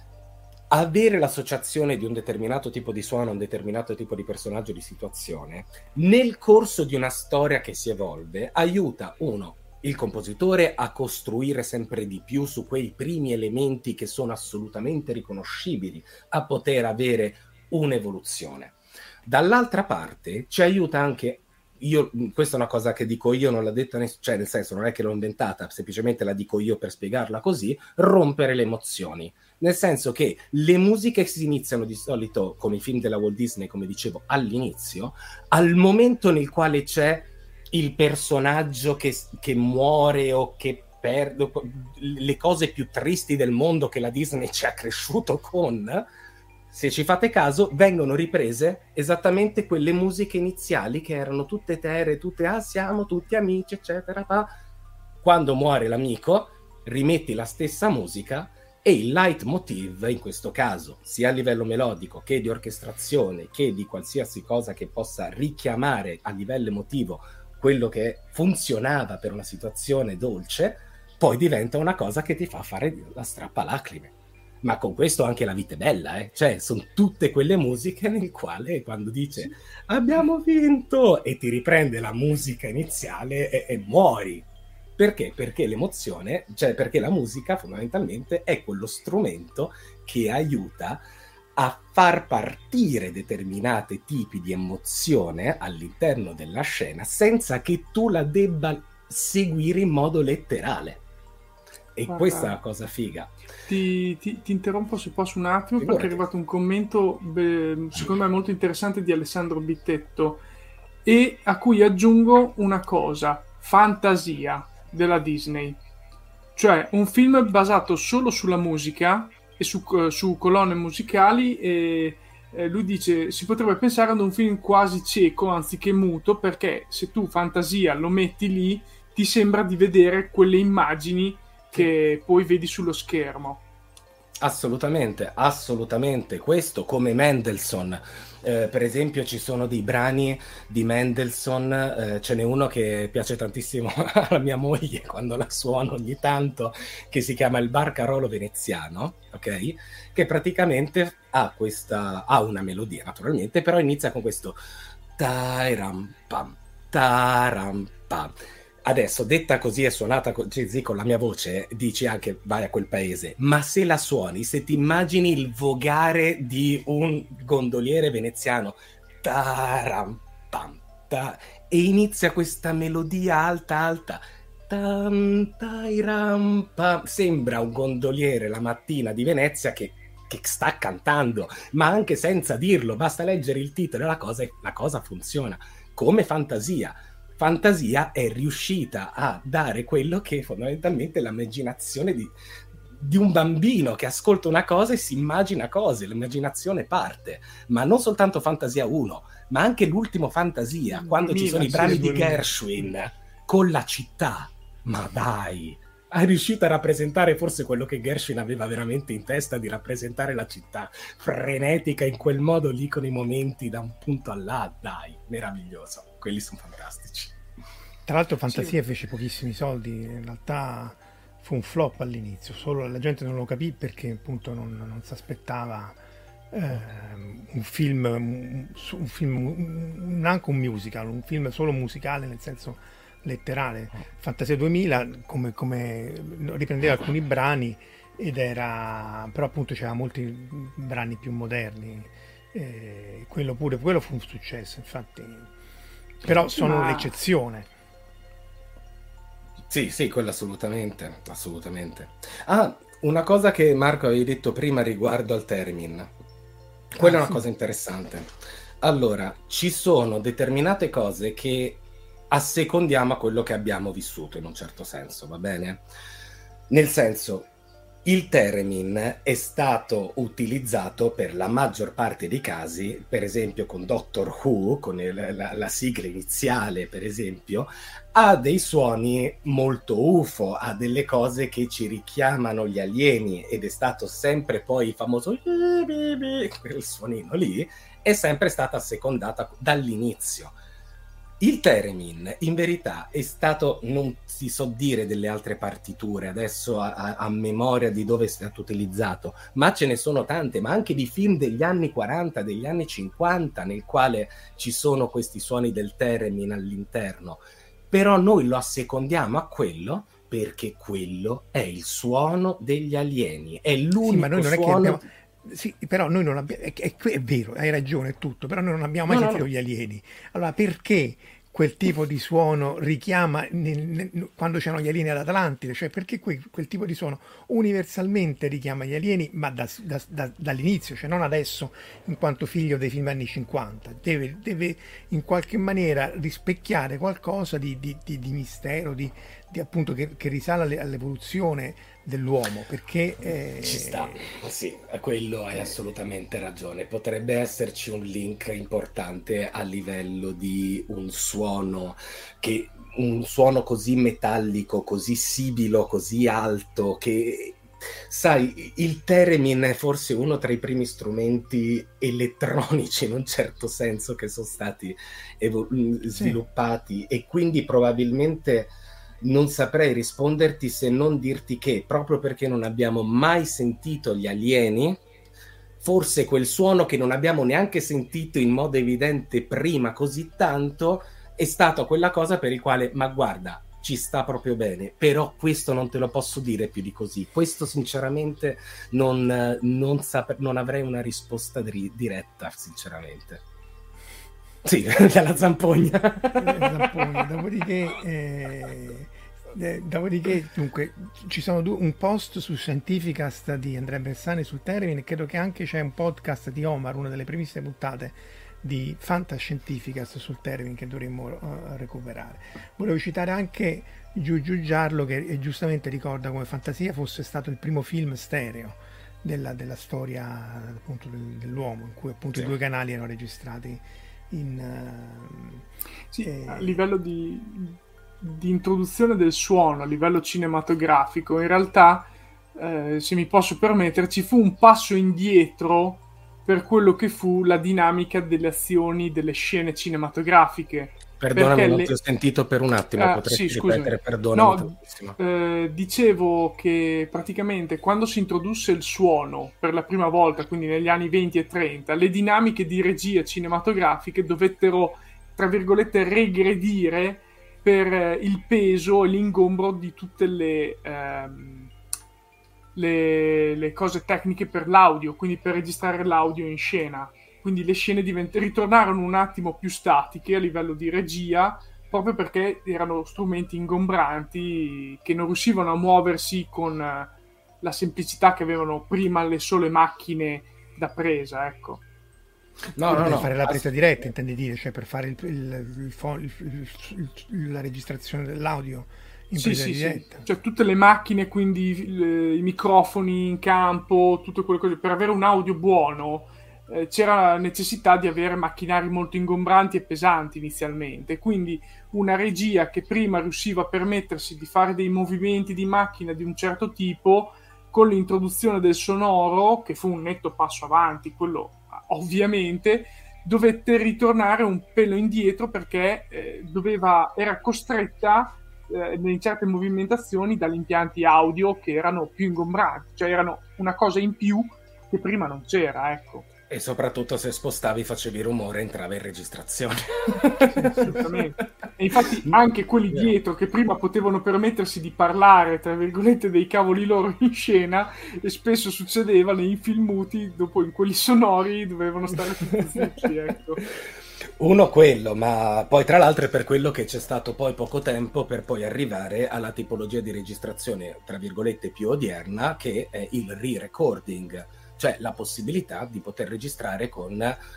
Avere l'associazione di un determinato tipo di suono, un determinato tipo di personaggio, di situazione, nel corso di una storia che si evolve, aiuta il compositore a costruire sempre di più su quei primi elementi che sono assolutamente riconoscibili, a poter avere un'evoluzione. Dall'altra parte ci aiuta anche, questa è una cosa che dico io, non l'ha detta cioè nel senso non è che l'ho inventata, semplicemente la dico io per spiegarla così, rompere le emozioni. Nel senso che le musiche si iniziano di solito, come i film della Walt Disney, come dicevo all'inizio, al momento nel quale c'è il personaggio che muore o che perde, le cose più tristi del mondo che la Disney ci ha cresciuto con, se ci fate caso, vengono riprese esattamente quelle musiche iniziali che erano tutte eteree, tutte siamo tutti amici, eccetera. Quando muore l'amico, rimetti la stessa musica e il leitmotiv, in questo caso, sia a livello melodico che di orchestrazione, che di qualsiasi cosa che possa richiamare a livello emotivo quello che funzionava per una situazione dolce, poi diventa una cosa che ti fa fare la strappalacrime. Ma con questo anche La vita è bella, cioè sono tutte quelle musiche nel quale quando dice abbiamo vinto e ti riprende la musica iniziale e muori. Perché? Perché l'emozione, cioè perché la musica fondamentalmente è quello strumento che aiuta a far partire determinati tipi di emozione all'interno della scena senza che tu la debba seguire in modo letterale. E questa è una cosa figa. Ti interrompo se posso un attimo, perché è arrivato un commento secondo me molto interessante di Alessandro Bittetto, e a cui aggiungo una cosa: fantasia della Disney, cioè un film basato solo sulla musica e su colonne musicali, e lui dice si potrebbe pensare ad un film quasi cieco anziché muto, perché se tu fantasia lo metti lì ti sembra di vedere quelle immagini che poi vedi sullo schermo. Assolutamente, questo come Mendelssohn. Per esempio ci sono dei brani di Mendelssohn, ce n'è uno che piace tantissimo alla mia moglie quando la suono ogni tanto, che si chiama il Barcarolo veneziano, ok? Che praticamente ha una melodia naturalmente, però inizia con questo taram pam taram pam. Adesso, detta così e suonata così con la mia voce, dici anche vai a quel paese, ma se la suoni, se ti immagini il vogare di un gondoliere veneziano, taram, pam, ta, e inizia questa melodia alta alta, tam, tairam, pam, sembra un gondoliere la mattina di Venezia che sta cantando, ma anche senza dirlo, basta leggere il titolo e la cosa funziona. Come Fantasia. Fantasia è riuscita a dare quello che fondamentalmente è l'immaginazione di un bambino che ascolta una cosa e si immagina cose, l'immaginazione parte, ma non soltanto Fantasia 1, ma anche l'ultimo Fantasia, quando ci sono i brani di Gershwin con la città, ma dai, è riuscita a rappresentare forse quello che Gershwin aveva veramente in testa, di rappresentare la città frenetica in quel modo lì, con i momenti da un punto all'altro. Dai, meraviglioso, quelli sono fantastici. Tra l'altro Fantasia fece pochissimi soldi, in realtà fu un flop all'inizio, solo la gente non lo capì perché appunto non si aspettava un film, neanche un musical, un film solo musicale nel senso letterale. Fantasia 2000 come riprendeva alcuni brani però appunto c'era molti brani più moderni, quello fu un successo, infatti, però sono l'eccezione. Sì, quello assolutamente. Una cosa che Marco avevi detto prima riguardo al Theremin, quella è una cosa interessante. Allora, ci sono determinate cose che assecondiamo a quello che abbiamo vissuto, in un certo senso, va bene? Nel senso, il Theremin è stato utilizzato per la maggior parte dei casi, per esempio con Doctor Who, con la sigla iniziale, per esempio, ha dei suoni molto UFO, ha delle cose che ci richiamano gli alieni, ed è stato sempre poi il famoso quel suonino lì, è sempre stata assecondata dall'inizio. Il Theremin in verità è stato, non si so dire delle altre partiture adesso a memoria di dove è stato utilizzato, ma ce ne sono tante, ma anche di film degli anni 40, degli anni 50, nel quale ci sono questi suoni del Theremin all'interno. Però noi lo assecondiamo a quello perché quello è il suono degli alieni, è l'unico suono. Sì, però noi non abbiamo, è vero, hai ragione, è tutto, però noi non abbiamo mai sentito gli alieni. Allora, perché quel tipo di suono richiama quando c'erano gli alieni ad Atlantide? Cioè, perché quel tipo di suono universalmente richiama gli alieni, ma dall'inizio, cioè non adesso, in quanto figlio dei film anni 50. Deve in qualche maniera rispecchiare qualcosa di mistero, di appunto che risale all'evoluzione dell'uomo, perché ci sta, sì, a quello hai assolutamente ragione. Potrebbe esserci un link importante a livello di un suono così metallico, così sibilo, così alto, che sai, il Theremin è forse uno tra i primi strumenti elettronici in un certo senso che sono stati sviluppati, e quindi probabilmente non saprei risponderti se non dirti che proprio perché non abbiamo mai sentito gli alieni, forse quel suono che non abbiamo neanche sentito in modo evidente prima così tanto è stato quella cosa per il quale, ma guarda, ci sta proprio bene, però questo non te lo posso dire più di così. Questo sinceramente non avrei una risposta diretta, sinceramente. Sì, dalla zampogna. Dopodiché, dunque, ci sono un post su Scientificast di Andrea Bersani sul Theremin, e credo che anche c'è un podcast di Omar, una delle primissime puntate di Fantascientificast sul Theremin, che dovremmo recuperare. Volevo citare anche Giugiu Giarlo, che giustamente ricorda come Fantasia fosse stato il primo film stereo della storia appunto dell'uomo, in cui appunto i due canali erano registrati a livello di introduzione del suono a livello cinematografico. In realtà, se mi posso permettere, ci fu un passo indietro per quello che fu la dinamica delle azioni delle scene cinematografiche. Perdonami, non ti ho sentito per un attimo, potresti ripetere, perdonami. No, dicevo che praticamente quando si introdusse il suono per la prima volta, quindi negli anni 20 e 30, le dinamiche di regia cinematografiche dovettero, tra virgolette, regredire per il peso e l'ingombro di tutte le cose tecniche per l'audio, quindi per registrare l'audio in scena. Quindi le scene ritornarono un attimo più statiche a livello di regia, proprio perché erano strumenti ingombranti che non riuscivano a muoversi con la semplicità che avevano prima le sole macchine da presa, ecco. Per fare la presa diretta, intendi dire, cioè per fare la registrazione dell'audio in presa diretta. Cioè tutte le macchine, quindi i microfoni in campo, tutte quelle cose, per avere un audio buono c'era la necessità di avere macchinari molto ingombranti e pesanti inizialmente, quindi una regia che prima riusciva a permettersi di fare dei movimenti di macchina di un certo tipo, con l'introduzione del sonoro, che fu un netto passo avanti, quello ovviamente, dovette ritornare un pelo indietro perché era costretta in certe movimentazioni dagli impianti audio che erano più ingombranti, cioè erano una cosa in più che prima non c'era, ecco. E soprattutto se spostavi facevi rumore, entrava in registrazione. Sì, assolutamente. E infatti anche quelli dietro che prima potevano permettersi di parlare, tra virgolette, dei cavoli loro in scena, e spesso succedeva nei film muti, dopo in quelli sonori dovevano stare tutti zitti, ecco. Uno quello, ma poi tra l'altro è per quello che c'è stato poi poco tempo per poi arrivare alla tipologia di registrazione, tra virgolette, più odierna, che è il re-recording, cioè la possibilità di poter registrare con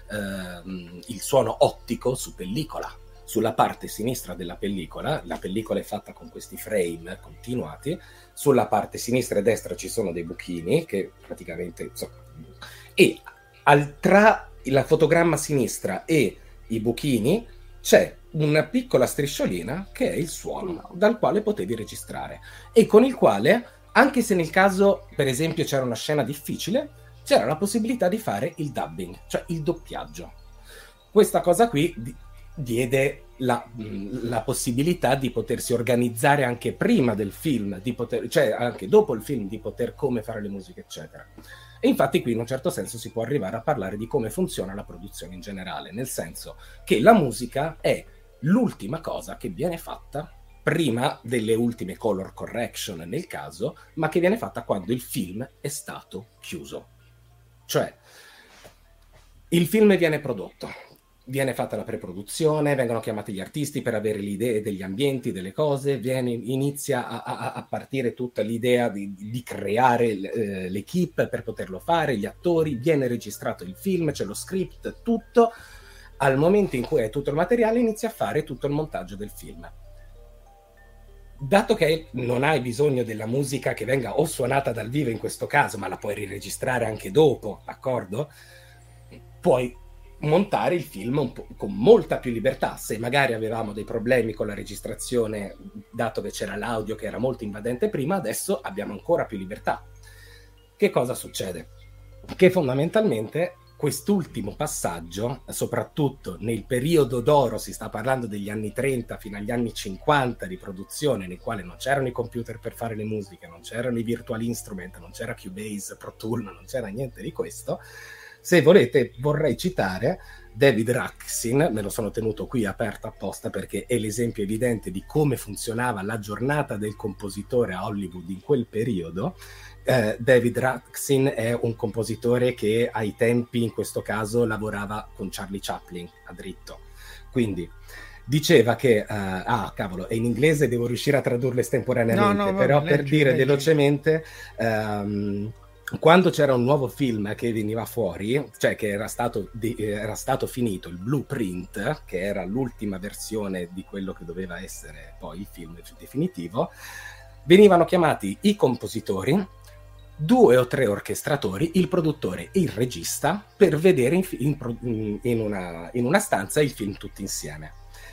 il suono ottico su pellicola. Sulla parte sinistra della pellicola, la pellicola è fatta con questi frame continuati, sulla parte sinistra e destra ci sono dei buchini che praticamente e tra il fotogramma sinistra e i buchini c'è una piccola strisciolina che è il suono dal quale potevi registrare e con il quale, anche se nel caso per esempio c'era una scena difficile, c'era la possibilità di fare il dubbing, cioè il doppiaggio. Questa cosa qui diede la possibilità di potersi organizzare anche prima del film, cioè anche dopo il film, di poter come fare le musiche, eccetera. E infatti qui in un certo senso si può arrivare a parlare di come funziona la produzione in generale, nel senso che la musica è l'ultima cosa che viene fatta prima delle ultime color correction nel caso, ma che viene fatta quando il film è stato chiuso. Cioè, il film viene prodotto, viene fatta la preproduzione, vengono chiamati gli artisti per avere le idee degli ambienti, delle cose, inizia a partire tutta l'idea di creare l'equipe per poterlo fare, gli attori, viene registrato il film, c'è lo script, tutto. Al momento in cui hai tutto il materiale inizia a fare tutto il montaggio del film. Dato che non hai bisogno della musica che venga o suonata dal vivo in questo caso, ma la puoi riregistrare anche dopo, d'accordo? Puoi montare il film un po' con molta più libertà. Se magari avevamo dei problemi con la registrazione, dato che c'era l'audio che era molto invadente prima, adesso abbiamo ancora più libertà. Che cosa succede? Che fondamentalmente quest'ultimo passaggio, soprattutto nel periodo d'oro, si sta parlando degli anni 30 fino agli anni 50 di produzione, nei quali non c'erano i computer per fare le musiche, non c'erano i virtual instrument, non c'era Cubase, Pro Tool, non c'era niente di questo. Se volete, vorrei citare David Raksin, me lo sono tenuto qui aperto apposta perché è l'esempio evidente di come funzionava la giornata del compositore a Hollywood in quel periodo. David Raksin è un compositore che ai tempi, in questo caso, lavorava con Charlie Chaplin a dritto. Quindi diceva che cavolo, è in inglese, devo riuscire a tradurlo estemporaneamente, però per dire velocemente, quando c'era un nuovo film che veniva fuori, cioè che era stato finito il blueprint, che era l'ultima versione di quello che doveva essere poi il film definitivo, venivano chiamati i compositori, 2 o 3 orchestratori, il produttore e il regista, per vedere in una stanza il film tutti insieme.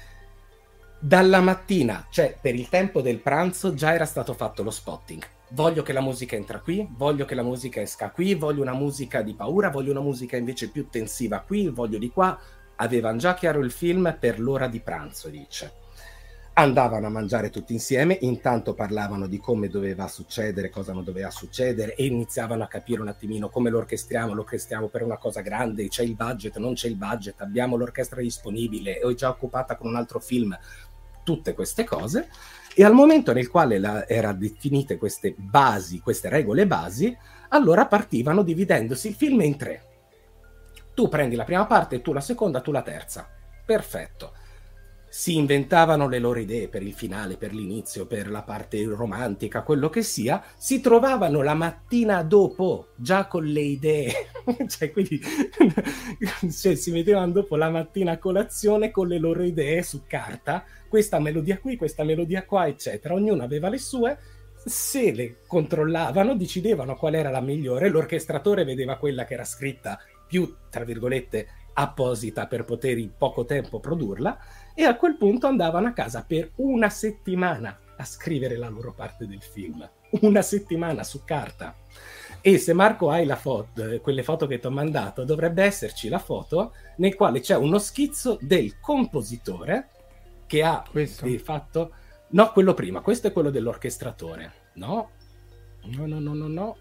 Dalla mattina, cioè per il tempo del pranzo, già era stato fatto lo spotting. Voglio che la musica entra qui, voglio che la musica esca qui, voglio una musica di paura, voglio una musica invece più tensiva qui, voglio di qua. Avevano già chiaro il film per l'ora di pranzo, dice. Andavano a mangiare tutti insieme, intanto parlavano di come doveva succedere, cosa non doveva succedere, e iniziavano a capire un attimino come lo orchestriamo per una cosa grande, c'è il budget, non c'è il budget, abbiamo l'orchestra disponibile, è già occupata con un altro film. tutte queste cose, e al momento nel quale era definite queste basi, queste regole basi, allora partivano dividendosi il film in 3. Tu prendi la prima parte, tu la seconda, tu la terza. Perfetto. Si inventavano le loro idee per il finale, per l'inizio, per la parte romantica, quello che sia, si trovavano la mattina dopo già con le idee, cioè quindi si mettevano dopo la mattina a colazione con le loro idee su carta, questa melodia qui, questa melodia qua, eccetera. Ognuno aveva le sue, se le controllavano, decidevano qual era la migliore, l'orchestratore vedeva quella che era scritta più, tra virgolette, apposita per poter in poco tempo produrla, e a quel punto andavano a casa per una settimana a scrivere la loro parte del film. Una settimana su carta. E se Marco hai la foto, quelle foto che ti ho mandato, dovrebbe esserci la foto nel quale c'è uno schizzo del compositore che ha fatto... No, quello prima, questo è quello dell'orchestratore. No. No.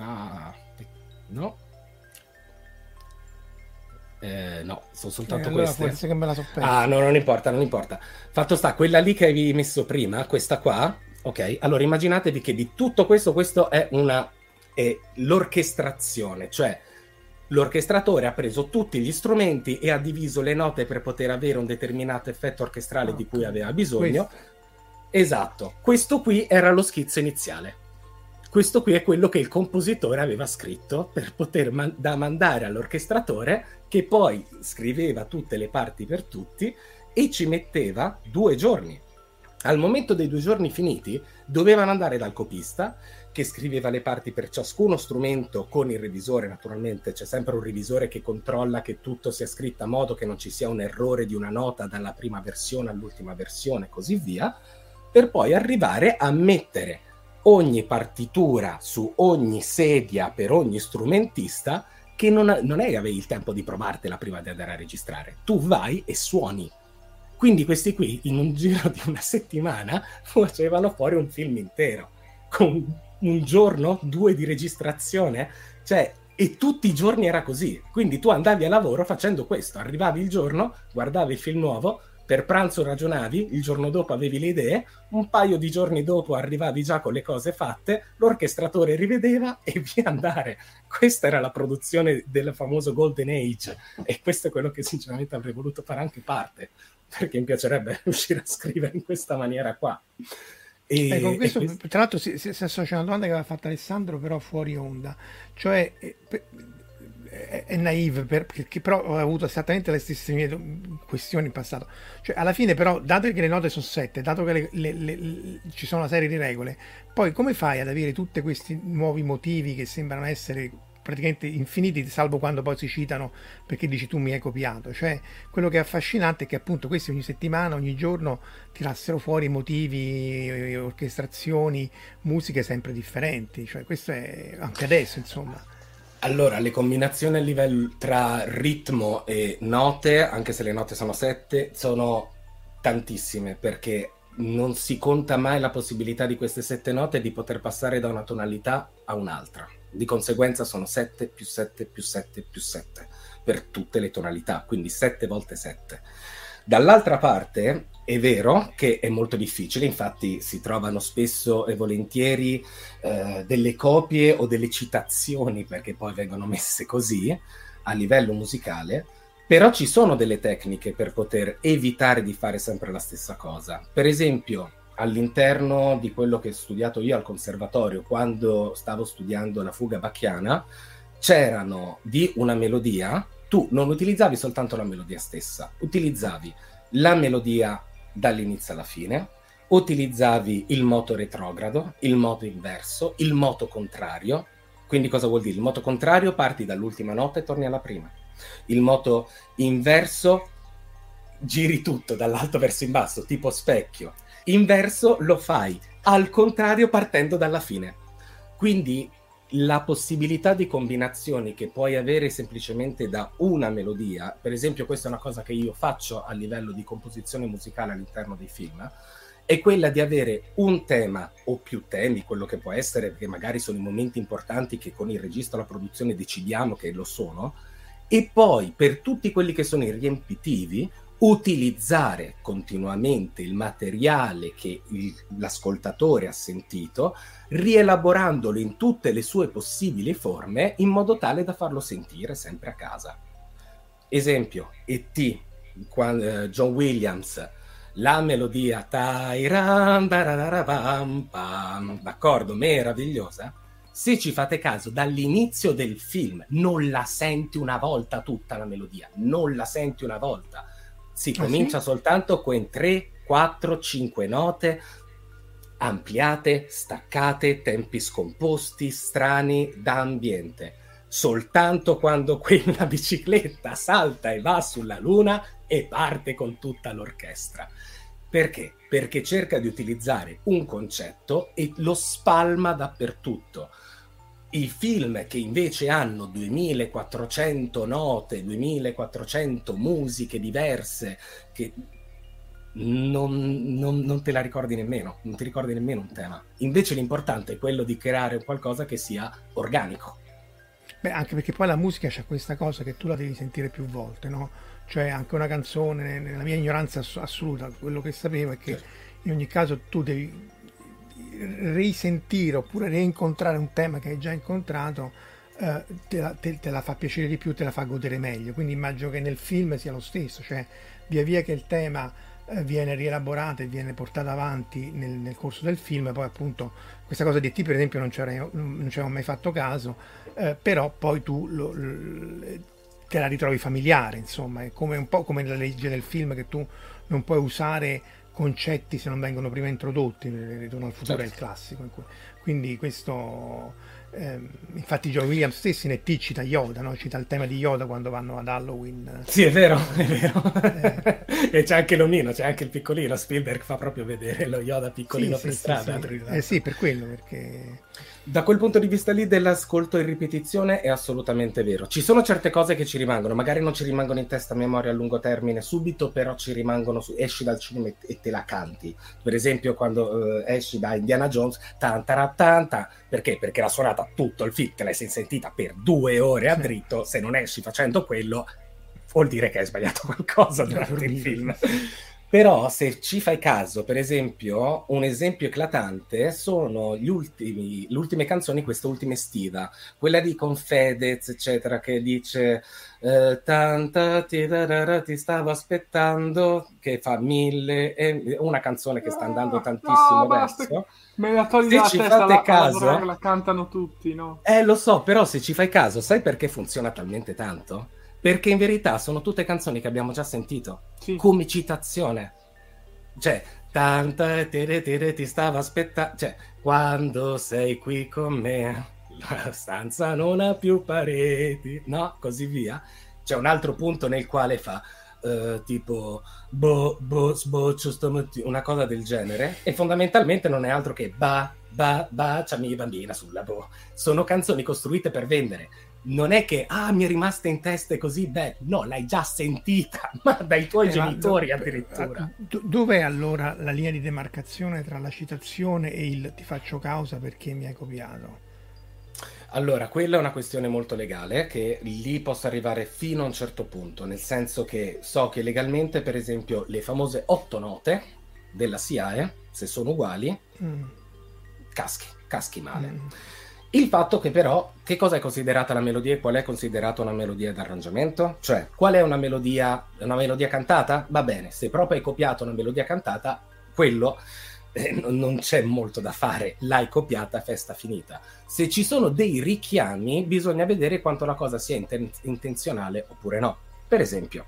No, sono soltanto allora queste. forse che me la so persa. Ah, no, non importa. Fatto sta, quella lì che avevi messo prima, questa qua, ok? Allora immaginatevi che di tutto questo è l'orchestrazione, cioè l'orchestratore ha preso tutti gli strumenti e ha diviso le note per poter avere un determinato effetto orchestrale di cui aveva bisogno. Esatto, questo qui era lo schizzo iniziale. Questo qui è quello che il compositore aveva scritto per poter da mandare all'orchestratore, che poi scriveva tutte le parti per tutti e ci metteva 2 giorni. Al momento dei 2 giorni finiti dovevano andare dal copista che scriveva le parti per ciascuno strumento con il revisore. Naturalmente c'è sempre un revisore che controlla che tutto sia scritto a modo che non ci sia un errore di una nota dalla prima versione all'ultima versione e così via, per poi arrivare a mettere ogni partitura su ogni sedia per ogni strumentista, che non è che avevi il tempo di provartela prima di andare a registrare. Tu vai e suoni. Quindi questi qui, in un giro di una settimana, facevano fuori un film intero, con 1 giorno, 2 di registrazione, cioè, e tutti i giorni era così. Quindi tu andavi a lavoro facendo questo, arrivavi il giorno, guardavi il film nuovo, per pranzo ragionavi, il giorno dopo avevi le idee, un paio di giorni dopo arrivavi già con le cose fatte, l'orchestratore rivedeva e via andare. Questa era la produzione del famoso Golden Age, e questo è quello che sinceramente avrei voluto fare anche parte, perché mi piacerebbe riuscire a scrivere in questa maniera qua. E con questo, tra l'altro, si associa una domanda che aveva fatto Alessandro, però fuori onda, cioè... è naive perché però ho avuto esattamente le stesse mie questioni in passato, cioè alla fine però, dato che le note sono 7, dato che ci sono una serie di regole, poi come fai ad avere tutti questi nuovi motivi che sembrano essere praticamente infiniti, salvo quando poi si citano perché dici tu mi hai copiato? Cioè quello che è affascinante è che appunto questi ogni settimana, ogni giorno tirassero fuori motivi, orchestrazioni, musiche sempre differenti, cioè questo è anche adesso, insomma. Allora, le combinazioni a livello tra ritmo e note, anche se le note sono 7, sono tantissime, perché non si conta mai la possibilità di queste 7 note di poter passare da una tonalità a un'altra. Di conseguenza sono 7 più 7 più 7 più 7 per tutte le tonalità, quindi 7 volte 7. Dall'altra parte è vero che è molto difficile, infatti si trovano spesso e volentieri delle copie o delle citazioni, perché poi vengono messe così a livello musicale, però ci sono delle tecniche per poter evitare di fare sempre la stessa cosa. Per esempio, all'interno di quello che ho studiato io al conservatorio, quando stavo studiando la fuga bacchiana, c'erano di una melodia, tu non utilizzavi soltanto la melodia stessa, utilizzavi la melodia dall'inizio alla fine, utilizzavi il moto retrogrado, il moto inverso, il moto contrario. Quindi cosa vuol dire? Il moto contrario, parti dall'ultima nota e torni alla prima. Il moto inverso, giri tutto dall'alto verso in basso, tipo specchio. Inverso lo fai al contrario partendo dalla fine. Quindi la possibilità di combinazioni che puoi avere semplicemente da una melodia, per esempio questa è una cosa che io faccio a livello di composizione musicale all'interno dei film, è quella di avere un tema o più temi, quello che può essere, perché magari sono i momenti importanti che con il registro la produzione decidiamo che lo sono, e poi per tutti quelli che sono i riempitivi utilizzare continuamente il materiale che l'ascoltatore ha sentito, rielaborandolo in tutte le sue possibili forme in modo tale da farlo sentire sempre a casa. Esempio, E.T., John Williams, la melodia d'accordo, meravigliosa. Se ci fate caso, dall'inizio del film non la senti una volta tutta la melodia, non la senti una volta. Si comincia soltanto con 3, 4, 5 note ampliate, staccate, tempi scomposti, strani, da ambiente. Soltanto quando quella bicicletta salta e va sulla luna e parte con tutta l'orchestra. Perché? Perché cerca di utilizzare un concetto e lo spalma dappertutto. I film che invece hanno 2400 note, 2400 musiche diverse, che non te la ricordi nemmeno, non ti ricordi nemmeno un tema. Invece l'importante è quello di creare qualcosa che sia organico. Beh, anche perché poi la musica c'ha questa cosa che tu la devi sentire più volte, no? Cioè anche una canzone, nella mia ignoranza assoluta, quello che sapevo è che in ogni caso tu devi risentire oppure reincontrare un tema che hai già incontrato, te la fa piacere di più, te la fa godere meglio. Quindi immagino che nel film sia lo stesso, cioè via via che il tema viene rielaborato e viene portato avanti nel corso del film. Poi appunto questa cosa di E.T. per esempio non ci avevo mai fatto caso, però poi tu te la ritrovi familiare, insomma, è come un po' come la legge del film, che tu non puoi usare concetti se non vengono prima introdotti. Ritorno al futuro, certo, è il classico, quindi questo infatti John Williams stesso in E.T. cita Yoda, no? Cita il tema di Yoda quando vanno ad Halloween. Sì, è vero, è vero. E c'è anche l'omino, c'è anche il piccolino. Spielberg fa proprio vedere lo Yoda piccolino per strada. Sì, per quello, perché da quel punto di vista lì dell'ascolto in ripetizione è assolutamente vero. Ci sono certe cose che ci rimangono, magari non ci rimangono in testa a memoria a lungo termine subito, però ci rimangono, esci dal cinema e te la canti. Per esempio quando esci da Indiana Jones, perché? Perché l'ha suonata tutto il film, te l'hai sentita per 2 ore a dritto. Se non esci facendo quello vuol dire che hai sbagliato qualcosa durante il film. Però se ci fai caso, per esempio, un esempio eclatante sono le ultime canzoni, questa ultima estiva, quella di Confedez, eccetera, che dice tanta ti stavo aspettando, che fa 1000, una canzone che sta andando tantissimo adesso. Me la togli dalla testa, caso, la cantano tutti, no? Lo so, però se ci fai caso, sai perché funziona talmente tanto? Perché in verità sono tutte canzoni che abbiamo già sentito, sì, come citazione. Cioè, tanta ti stavo aspettando, cioè, quando sei qui con me, la stanza non ha più pareti, no? Così via. C'è un altro punto nel quale fa tipo sboccio stamattina, una cosa del genere, e fondamentalmente non è altro che baciami bambina sulla Sono canzoni costruite per vendere. Non è che mi è rimasta in testa così, no, l'hai già sentita, ma dai tuoi genitori addirittura. Dov'è allora la linea di demarcazione tra la citazione e il ti faccio causa perché mi hai copiato? Allora, quella è una questione molto legale, che lì posso arrivare fino a un certo punto, nel senso che so che legalmente, per esempio, le famose 8 note della SIAE, se sono uguali, caschi male. Il fatto che però, che cosa è considerata la melodia e qual è considerata una melodia d'arrangiamento? Cioè, qual è una melodia cantata? Va bene, se proprio hai copiato una melodia cantata, quello non c'è molto da fare, l'hai copiata, festa finita. Se ci sono dei richiami, bisogna vedere quanto la cosa sia intenzionale oppure no. Per esempio,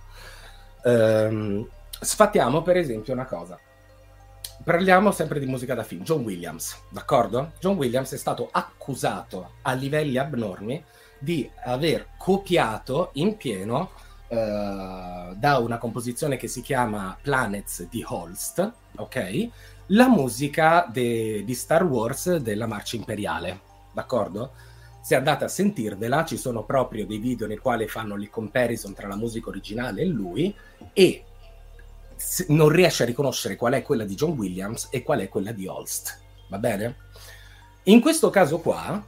sfattiamo per esempio una cosa. Parliamo sempre di musica da film. John Williams, d'accordo? John Williams è stato accusato a livelli abnormi di aver copiato in pieno da una composizione che si chiama Planets di Holst, ok? La musica di Star Wars della Marcia Imperiale, d'accordo? Se andate a sentirvela, ci sono proprio dei video nei quali fanno il comparison tra la musica originale e lui, e non riesce a riconoscere qual è quella di John Williams e qual è quella di Holst, va bene? In questo caso qua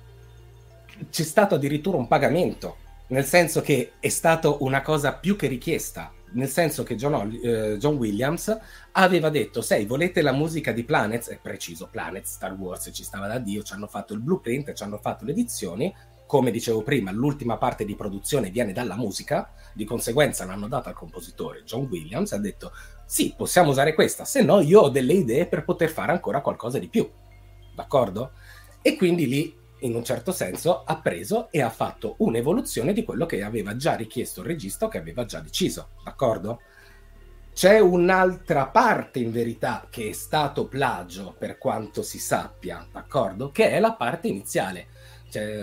c'è stato addirittura un pagamento, nel senso che è stata una cosa più che richiesta. nel senso che John Williams aveva detto: volete la musica di Planets? È preciso, Planets, Star Wars, ci stava da Dio, ci hanno fatto il blueprint, ci hanno fatto le edizioni, come dicevo prima, l'ultima parte di produzione viene dalla musica, di conseguenza l'hanno data al compositore John Williams, ha detto sì, possiamo usare questa, se no io ho delle idee per poter fare ancora qualcosa di più, d'accordo? E quindi lì, in un certo senso, ha preso e ha fatto un'evoluzione di quello che aveva già richiesto il regista o che aveva già deciso, d'accordo? C'è un'altra parte, in verità, che è stato plagio, per quanto si sappia, d'accordo? Che è la parte iniziale. Cioè,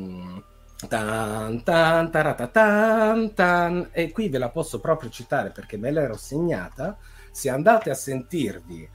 tan, tan, taratatan, tan, e qui ve la posso proprio citare perché me l'ero segnata. Se andate a sentirvi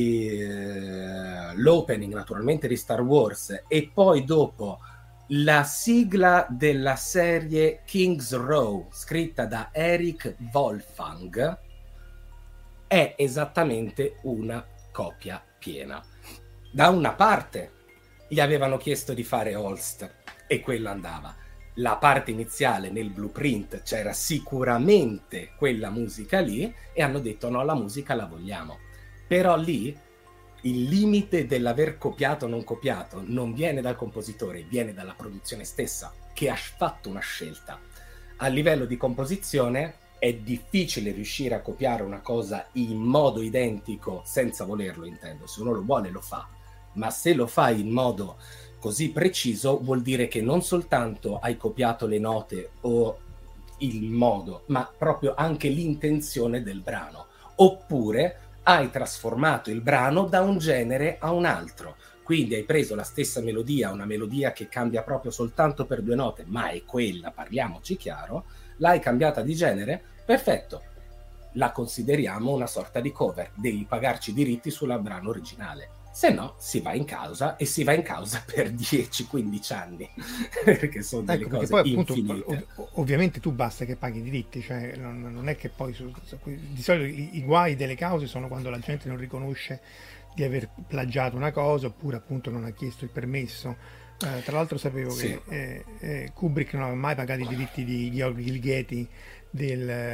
l'opening naturalmente di Star Wars e poi dopo la sigla della serie King's Row scritta da Eric Wolfgang, è esattamente una copia piena. Da una parte gli avevano chiesto di fare Holst e quello andava. La parte iniziale nel blueprint c'era sicuramente quella musica lì e hanno detto no, la musica la vogliamo. Però lì il limite dell'aver copiato o non copiato non viene dal compositore, viene dalla produzione stessa, che ha fatto una scelta. A livello di composizione è difficile riuscire a copiare una cosa in modo identico senza volerlo, intendo. Se uno lo vuole lo fa, ma se lo fai in modo così preciso vuol dire che non soltanto hai copiato le note o il modo, ma proprio anche l'intenzione del brano, oppure hai trasformato il brano da un genere a un altro, quindi hai preso la stessa melodia, una melodia che cambia proprio soltanto per 2 note, ma è quella, parliamoci chiaro, l'hai cambiata di genere, perfetto, la consideriamo una sorta di cover, devi pagarci i diritti sul brano originale, se no si va in causa e si va in causa per 10-15 anni, perché sono delle cose poi, infinite. Appunto, ovviamente tu basta che paghi i diritti, cioè non è che poi di solito i guai delle cause sono quando la gente non riconosce di aver plagiato una cosa oppure appunto non ha chiesto il permesso. Tra l'altro sapevo che Kubrick non aveva mai pagato i diritti di Georg Ligeti di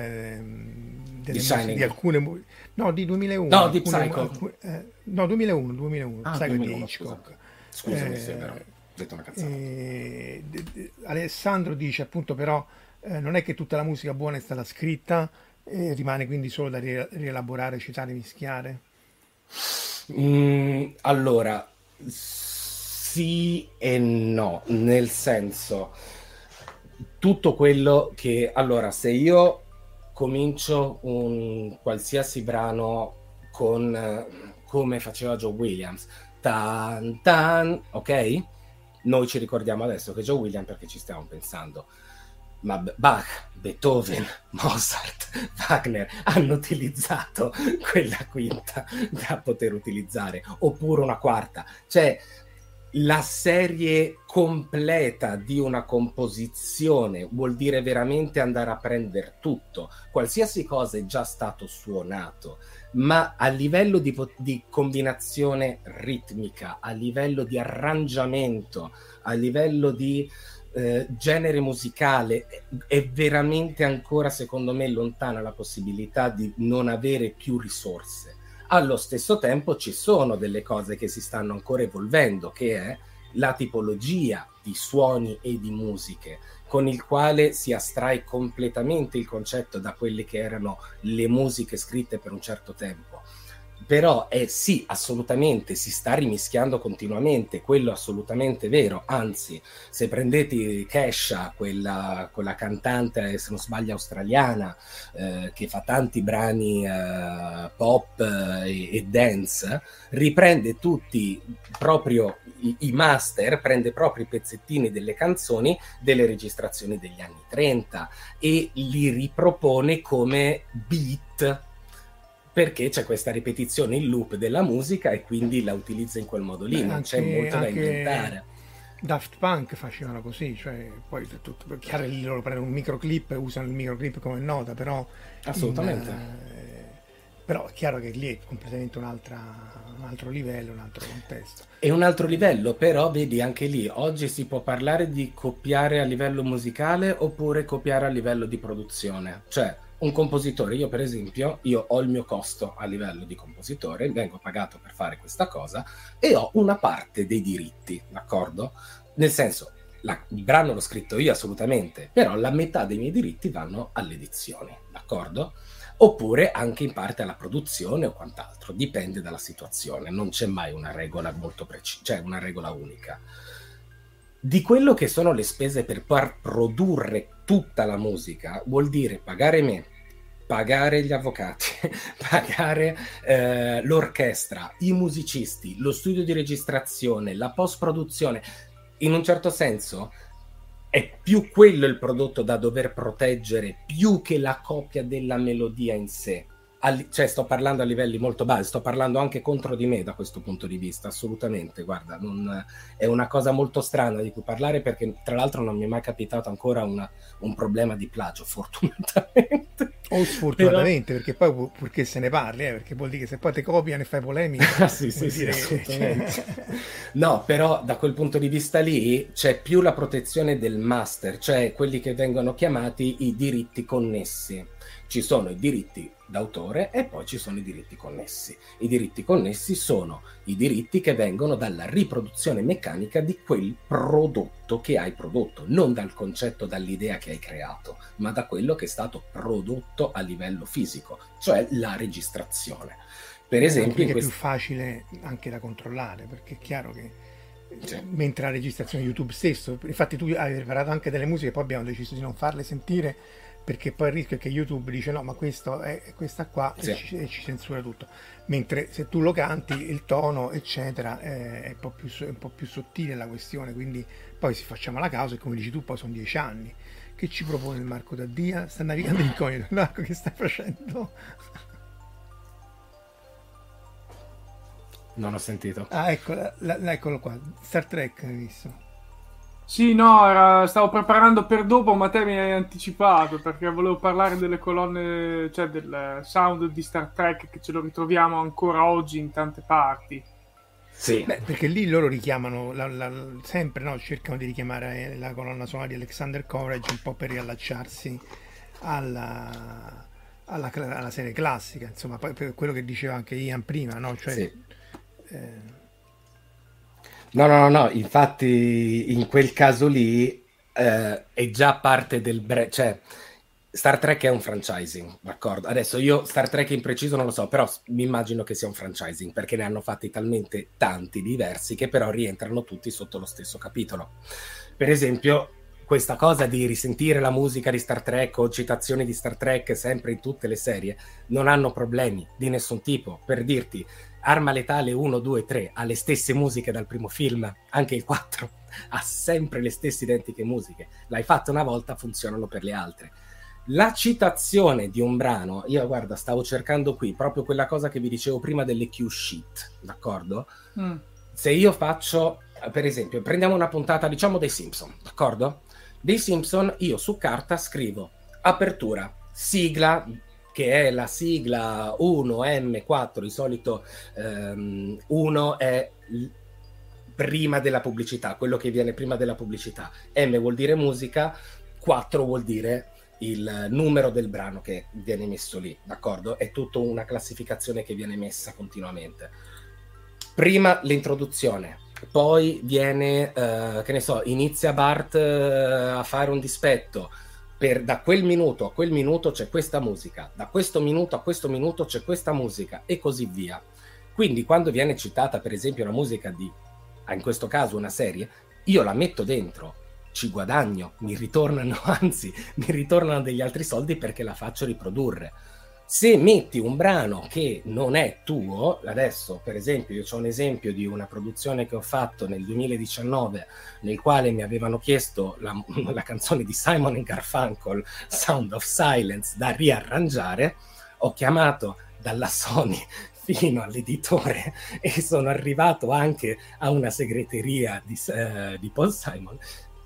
alcune di 2001 no, di Psycho 2001 Psycho di Hitchcock. Scusami se ho detto una cazzata. Alessandro dice appunto però non è che tutta la musica buona è stata scritta, rimane quindi solo da rielaborare, citare, mischiare. Allora sì e no, nel senso, tutto quello che... Allora, se io comincio un qualsiasi brano con come faceva Joe Williams, tan tan, ok? Noi ci ricordiamo adesso che Joe Williams, perché ci stiamo pensando, ma Bach, Beethoven, Mozart, Wagner hanno utilizzato quella quinta da poter utilizzare, oppure una quarta. Cioè, la serie completa di una composizione vuol dire veramente andare a prendere tutto. Qualsiasi cosa è già stato suonato, ma a livello di combinazione ritmica, a livello di arrangiamento, a livello di genere musicale, è veramente ancora, secondo me, lontana la possibilità di non avere più risorse. Allo stesso tempo ci sono delle cose che si stanno ancora evolvendo, che è la tipologia di suoni e di musiche, con il quale si astrae completamente il concetto da quelle che erano le musiche scritte per un certo tempo. Però sì, assolutamente, si sta rimischiando continuamente, quello è assolutamente vero, anzi, se prendete Kesha, quella cantante, se non sbaglio australiana, che fa tanti brani pop e dance, riprende tutti proprio i master, prende proprio i pezzettini delle canzoni delle registrazioni degli anni 30 e li ripropone come beat, perché c'è questa ripetizione in loop della musica e quindi la utilizza in quel modo lì, non c'è molto da inventare. Daft Punk facevano così, cioè poi tutto chiaro, loro prendono un microclip e usano il microclip come nota, però assolutamente però è chiaro che lì è completamente un altro livello, un altro contesto. È un altro livello, però vedi anche lì, oggi si può parlare di copiare a livello musicale oppure copiare a livello di produzione, cioè un compositore, io per esempio, io ho il mio costo a livello di compositore, vengo pagato per fare questa cosa e ho una parte dei diritti, d'accordo? Nel senso, il brano l'ho scritto io assolutamente, però la metà dei miei diritti vanno alle edizioni, d'accordo? Oppure anche in parte alla produzione o quant'altro, dipende dalla situazione, non c'è mai una regola molto precisa, cioè una regola unica. Di quello che sono le spese per produrre tutta la musica, vuol dire pagare me, pagare gli avvocati, pagare l'orchestra, i musicisti, lo studio di registrazione, la post-produzione. In un certo senso è più quello il prodotto da dover proteggere più che la copia della melodia in sé. Cioè sto parlando a livelli molto bassi, sto parlando anche contro di me da questo punto di vista, assolutamente, guarda, è una cosa molto strana di cui parlare, perché tra l'altro non mi è mai capitato ancora un problema di plagio, fortunatamente. O sfortunatamente, perché poi purché se ne parli, perché vuol dire che se poi ti copiano e fai polemica... sì, assolutamente. No, però da quel punto di vista lì c'è più la protezione del master, cioè quelli che vengono chiamati i diritti connessi. Ci sono i diritti d'autore e poi ci sono i diritti connessi. I diritti connessi sono i diritti che vengono dalla riproduzione meccanica di quel prodotto che hai prodotto, non dal concetto, dall'idea che hai creato, ma da quello che è stato prodotto a livello fisico, cioè la registrazione. Per esempio, è più facile anche da controllare, perché è chiaro che mentre la registrazione YouTube stesso, infatti tu hai preparato anche delle musiche, poi abbiamo deciso di non farle sentire, perché poi il rischio è che YouTube dice no, ma questo è questa qua, e ci censura tutto, mentre se tu lo canti il tono eccetera è un po' più sottile la questione, quindi poi si facciamo la causa e come dici tu poi sono 10 anni. Che ci propone il Marco Daddia? Sta navigando incognito. Marco, che stai facendo? Non ho sentito. Eccolo qua, Star Trek hai visto? Sì, no, stavo preparando per dopo, ma te mi hai anticipato, perché volevo parlare delle colonne, cioè del sound di Star Trek, che ce lo ritroviamo ancora oggi in tante parti. Sì. Beh, perché lì loro richiamano sempre, no? Cercano di richiamare la colonna sonora di Alexander Courage un po' per riallacciarsi alla serie classica, insomma, poi per quello che diceva anche Ian prima, no? Cioè, sì. No, infatti in quel caso lì è già parte del cioè Star Trek è un franchising, d'accordo? Adesso io Star Trek in preciso non lo so, però mi immagino che sia un franchising, perché ne hanno fatti talmente tanti diversi che però rientrano tutti sotto lo stesso capitolo. Per esempio, questa cosa di risentire la musica di Star Trek o citazioni di Star Trek sempre in tutte le serie non hanno problemi di nessun tipo. Per dirti, Arma Letale 1, 2, 3 ha le stesse musiche dal primo film, anche il 4 ha sempre le stesse identiche musiche. L'hai fatto una volta, funzionano per le altre. La citazione di un brano, io guarda, stavo cercando qui proprio quella cosa che vi dicevo prima delle cue sheet, d'accordo? Se io faccio, per esempio, prendiamo una puntata, diciamo, dei Simpson, d'accordo? Dei Simpson, io su carta scrivo apertura, sigla, che è la sigla 1M4, di solito 1 è prima della pubblicità, quello che viene prima della pubblicità, M vuol dire musica, 4 vuol dire il numero del brano che viene messo lì, d'accordo? È tutta una classificazione che viene messa continuamente. Prima l'introduzione, poi viene, che ne so, inizia Bart a fare un dispetto, da quel minuto a quel minuto c'è questa musica, da questo minuto a questo minuto c'è questa musica e così via. Quindi quando viene citata per esempio una musica di, in questo caso una serie, io la metto dentro, ci guadagno, mi ritornano degli altri soldi perché la faccio riprodurre. Se metti un brano che non è tuo, adesso per esempio io ho un esempio di una produzione che ho fatto nel 2019 nel quale mi avevano chiesto la canzone di Simon & Garfunkel, Sound of Silence, da riarrangiare, ho chiamato dalla Sony fino all'editore e sono arrivato anche a una segreteria di Paul Simon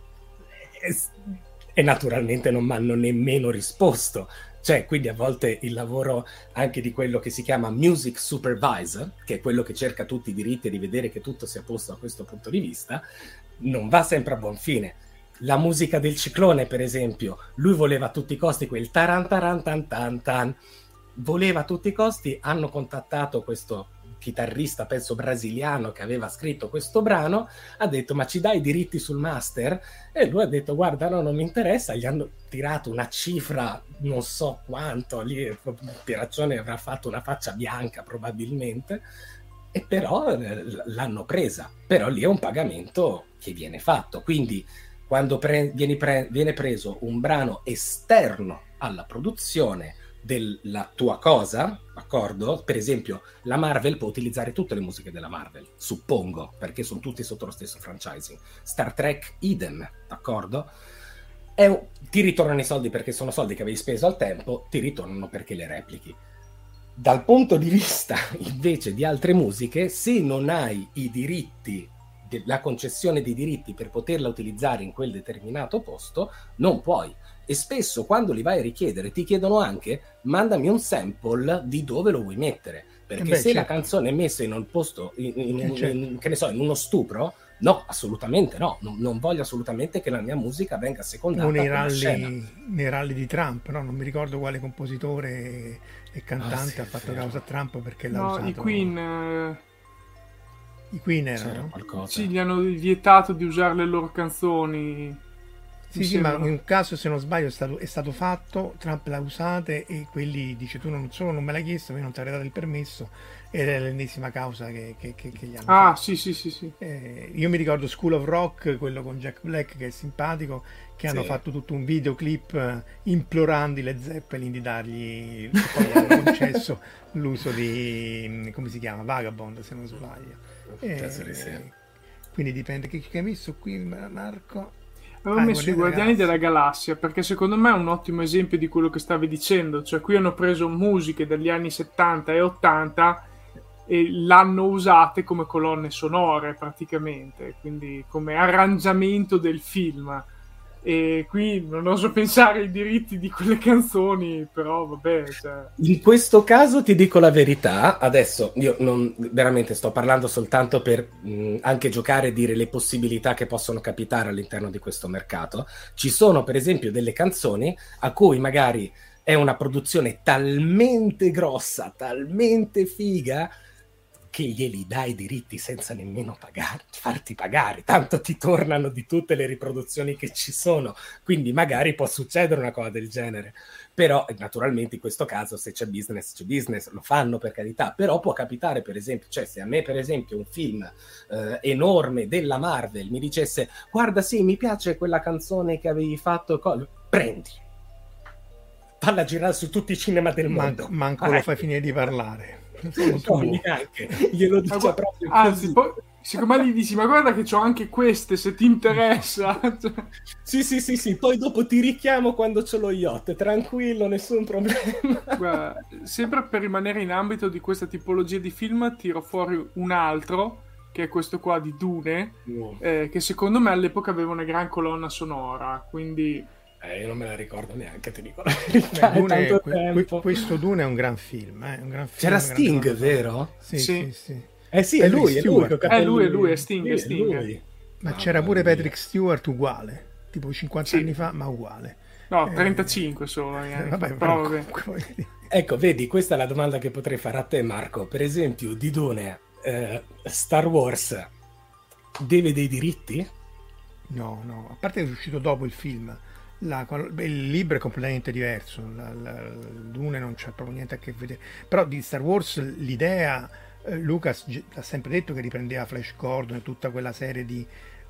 e naturalmente non mi hanno nemmeno risposto. Cioè, quindi a volte il lavoro anche di quello che si chiama music supervisor, che è quello che cerca tutti i diritti e di vedere che tutto sia a posto da questo punto di vista, non va sempre a buon fine. la musica del Ciclone, per esempio, lui voleva a tutti i costi quel taran taran tan tan tan, voleva a tutti i costi, hanno contattato questo chitarrista, penso brasiliano, che aveva scritto questo brano, ha detto ma ci dai i diritti sul master? E lui ha detto guarda no, non mi interessa, gli hanno tirato una cifra, non so quanto, lì Pieraccione avrà fatto una faccia bianca probabilmente, e però l'hanno presa, però lì è un pagamento che viene fatto, quindi quando viene preso un brano esterno alla produzione della tua cosa, d'accordo? Per esempio, la Marvel può utilizzare tutte le musiche della Marvel, suppongo, perché sono tutti sotto lo stesso franchising. Star Trek, idem, d'accordo? Ti ritornano i soldi perché sono soldi che avevi speso al tempo, ti ritornano perché le replichi. Dal punto di vista, invece, di altre musiche, se non hai i diritti, la concessione di diritti per poterla utilizzare in quel determinato posto, non puoi. E spesso quando li vai a richiedere ti chiedono anche mandami un sample di dove lo vuoi mettere, perché se la canzone è messa in un posto che ne so, in uno stupro, no, assolutamente no, non voglio assolutamente che la mia musica venga secondata. O nei rally di Trump, no? Non mi ricordo quale compositore e cantante ha fatto causa a Trump perché l'ha usato. I Queen erano qualcosa. Sì, gli hanno vietato di usare le loro canzoni. Sì, ma in un caso, se non sbaglio, è stato fatto, Trump l'ha usate e quelli dice tu non solo non me l'hai chiesto, ma non ti avrei dato il permesso, ed è l'ennesima causa che gli hanno fatto. Sì. Io mi ricordo School of Rock, quello con Jack Black, che è simpatico, che hanno fatto tutto un videoclip implorando le Zeppelin di dargli, poi hanno concesso l'uso di, come si chiama, Vagabond, se non sbaglio. Quindi dipende. Che hai messo qui, Marco? Avevo messo i Guardiani della Galassia perché secondo me è un ottimo esempio di quello che stavi dicendo, cioè qui hanno preso musiche degli anni 70 e 80 e l'hanno usate come colonne sonore praticamente, quindi come arrangiamento del film, e qui non oso pensare ai diritti di quelle canzoni, però vabbè, cioè. In questo caso ti dico la verità, adesso io non veramente sto parlando soltanto per anche giocare e dire le possibilità che possono capitare all'interno di questo mercato. Ci sono per esempio delle canzoni a cui magari è una produzione talmente grossa, talmente figa, che glieli dai i diritti senza nemmeno farti pagare, tanto ti tornano di tutte le riproduzioni che ci sono, quindi magari può succedere una cosa del genere, però naturalmente in questo caso se c'è business, lo fanno per carità, però può capitare per esempio, cioè se a me per esempio un film enorme della Marvel mi dicesse guarda sì, mi piace quella canzone che avevi fatto, prendi, falla girare su tutti i cinema del mondo. Manco lo fai finire di parlare. No, neanche glielo dice proprio anzi, poi siccome gli dici ma guarda che c'ho anche queste se ti interessa. sì, poi dopo ti richiamo quando c'ho lo yacht, tranquillo, nessun problema. Guarda, sempre per rimanere in ambito di questa tipologia di film tiro fuori un altro che è questo qua di Dune, che secondo me all'epoca aveva una gran colonna sonora, quindi io non me la ricordo neanche, ti dico la verità. Questo Dune è un gran film, C'era Sting, vero? Sì. È lui, è Sting. Lui. Ma c'era pure Patrick Stewart uguale, tipo 50 anni fa, ma uguale. No, 35 solo. Vabbè. Ecco, vedi, questa è la domanda che potrei fare a te, Marco. Per esempio, di Dune, Star Wars deve dei diritti? No, a parte che è uscito dopo il film. Il libro è completamente diverso, Dune non c'è proprio niente a che vedere, però di Star Wars l'idea, Lucas ha sempre detto che riprendeva Flash Gordon e tutta quella serie di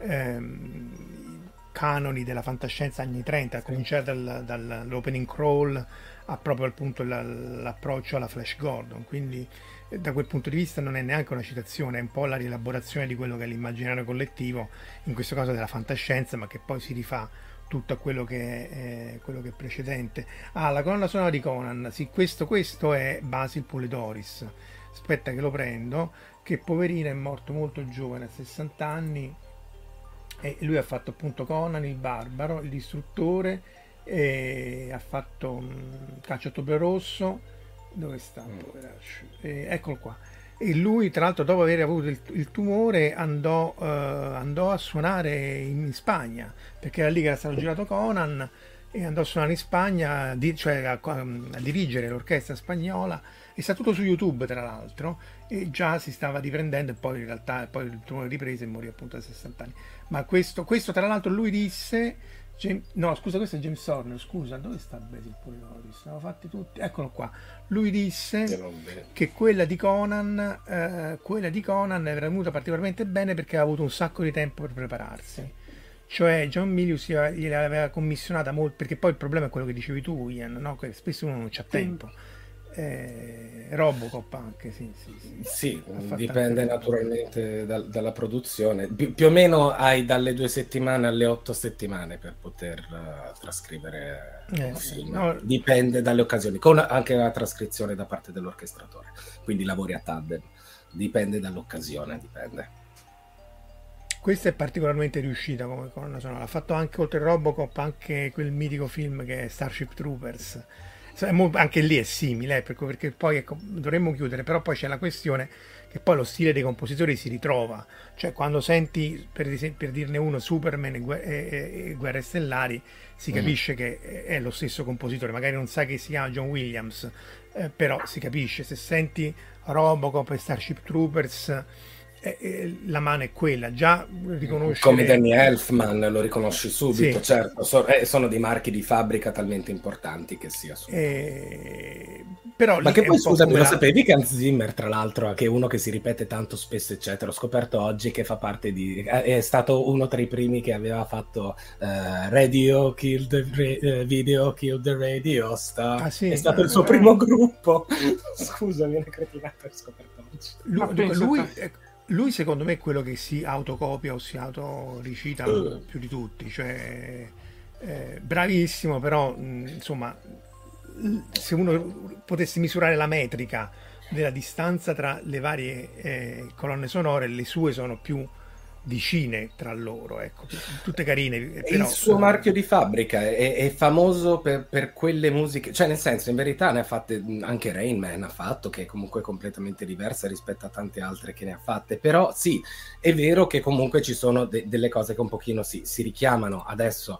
canoni della fantascienza anni 30, a cominciare dall'opening crawl a proprio appunto l'approccio alla Flash Gordon, quindi da quel punto di vista non è neanche una citazione, è un po' la rielaborazione di quello che è l'immaginario collettivo, in questo caso della fantascienza, ma che poi si rifà tutto a quello che è precedente. La colonna sonora di Conan, sì, questo è Basil Poledouris, aspetta che lo prendo, che poverino è morto molto giovane, a 60 anni, e lui ha fatto appunto Conan il barbaro, il distruttore, e ha fatto Caccia a Topo Rosso. Dove sta? Poveraccio? Eccolo qua. E lui, tra l'altro, dopo aver avuto il tumore, andò a suonare in Spagna, perché era lì che era stato girato Conan, e andò a suonare in Spagna, cioè a dirigere l'orchestra spagnola, e sta tutto su YouTube, tra l'altro, e già si stava riprendendo, e poi in realtà poi il tumore riprese e morì appunto a 60 anni. Ma questo tra l'altro lui disse... no, scusa, questo è James Horner, scusa, dove sta Basil Polidoris? L'hanno fatti tutti, eccolo qua. Lui disse che quella di Conan era venuta particolarmente bene perché aveva avuto un sacco di tempo per prepararsi. Cioè John Milius gliel'aveva commissionata molto, perché poi il problema è quello che dicevi tu, Ian, no? Che spesso uno non c'ha tempo. Robocop anche, sì. Sì, dipende naturalmente dalla produzione. Più o meno hai dalle 2 settimane alle 8 settimane per poter trascrivere un film. No. Dipende dalle occasioni, con anche la trascrizione da parte dell'orchestratore. Quindi lavori a tandem. Dipende dall'occasione, dipende. Questa è particolarmente riuscita come colonna sonora. Ha fatto anche, oltre a Robocop, anche quel mitico film che è Starship Troopers. Anche lì è simile, perché poi ecco, dovremmo chiudere, però poi c'è la questione che poi lo stile dei compositori si ritrova, cioè quando senti, per dirne uno, Superman e Guerre Stellari, si capisce che è lo stesso compositore, magari non sai che si chiama John Williams, però si capisce. Se senti Robocop e Starship Troopers, la mano è quella, già riconosci come Danny Elfman, lo riconosci subito, sì. Certo, sono dei marchi di fabbrica talmente importanti che sia però ma che poi scusami, lo sapevi che Hans Zimmer, tra l'altro, che è uno che si ripete tanto spesso eccetera, ho scoperto oggi che fa parte è stato uno tra i primi che aveva fatto Radio Kill the Video Kill the Radio sì? È stato il suo primo gruppo. Scusami, una cretinata, ho scoperto oggi. Lui secondo me è quello che si autocopia o si autoricita più di tutti, cioè bravissimo, però insomma, se uno potesse misurare la metrica della distanza tra le varie colonne sonore, le sue sono più vicine tra loro, ecco, tutte carine. Però, il suo marchio di fabbrica è famoso per quelle musiche, cioè nel senso, in verità ne ha fatte anche Rain Man, ha fatto, che è comunque completamente diversa rispetto a tante altre che ne ha fatte, però sì, è vero che comunque ci sono delle cose che un pochino si richiamano. Adesso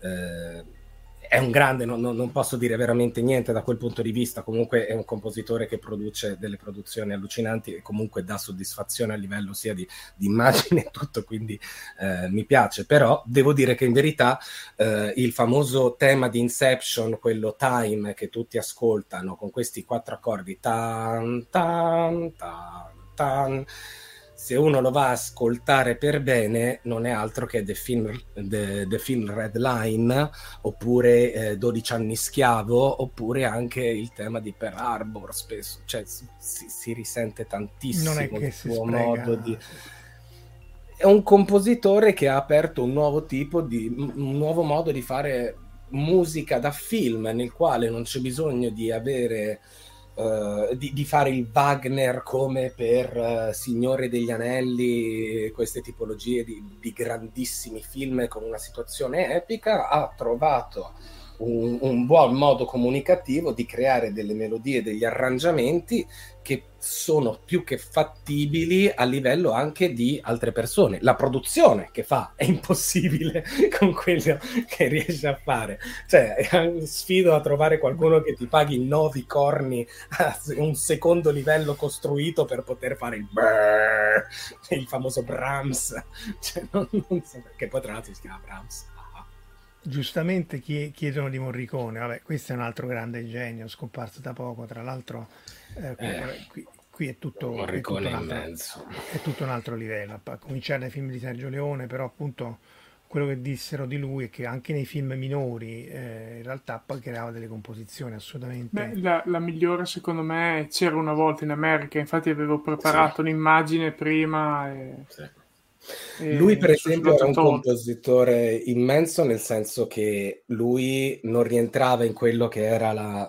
è un grande, non posso dire veramente niente da quel punto di vista, comunque è un compositore che produce delle produzioni allucinanti e comunque dà soddisfazione a livello sia di immagine e tutto, quindi mi piace. Però devo dire che in verità il famoso tema di Inception, quello Time, che tutti ascoltano con questi 4 accordi, tan tan tan tan, se uno lo va a ascoltare per bene, non è altro che The Film Red Line, oppure 12 anni schiavo, oppure anche il tema di Pearl Harbor, spesso, cioè si risente tantissimo. Non è che il si suo sprega. modo di... È un compositore che ha aperto un nuovo modo di fare musica da film, nel quale non c'è bisogno di avere... di fare il Wagner come per Signore degli Anelli, queste tipologie di grandissimi film con una situazione epica. Ha trovato un buon modo comunicativo di creare delle melodie, degli arrangiamenti che sono più che fattibili a livello anche di altre persone. La produzione che fa è impossibile con quello che riesce a fare, cioè sfido a trovare qualcuno che ti paghi 9 corni a un secondo livello costruito per poter fare il famoso Brahms, cioè, non so perché, poi tra l'altro si chiama Brahms. Giustamente chiedono di Morricone, vabbè, questo è un altro grande genio scomparso da poco, tra l'altro qui è tutto Morricone è tutto un altro livello, a cominciare dai film di Sergio Leone. Però appunto quello che dissero di lui è che anche nei film minori in realtà poi creava delle composizioni assolutamente... La migliore secondo me è C'era una volta in America, infatti avevo preparato un'immagine prima lui per esempio era un compositore immenso, nel senso che lui non rientrava in quello che era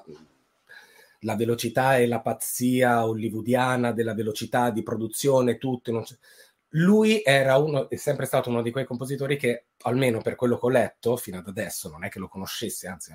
la velocità e la pazzia hollywoodiana della velocità di produzione, tutto. Lui è sempre stato uno di quei compositori che, almeno per quello che ho letto fino ad adesso, non è che lo conoscessi, anzi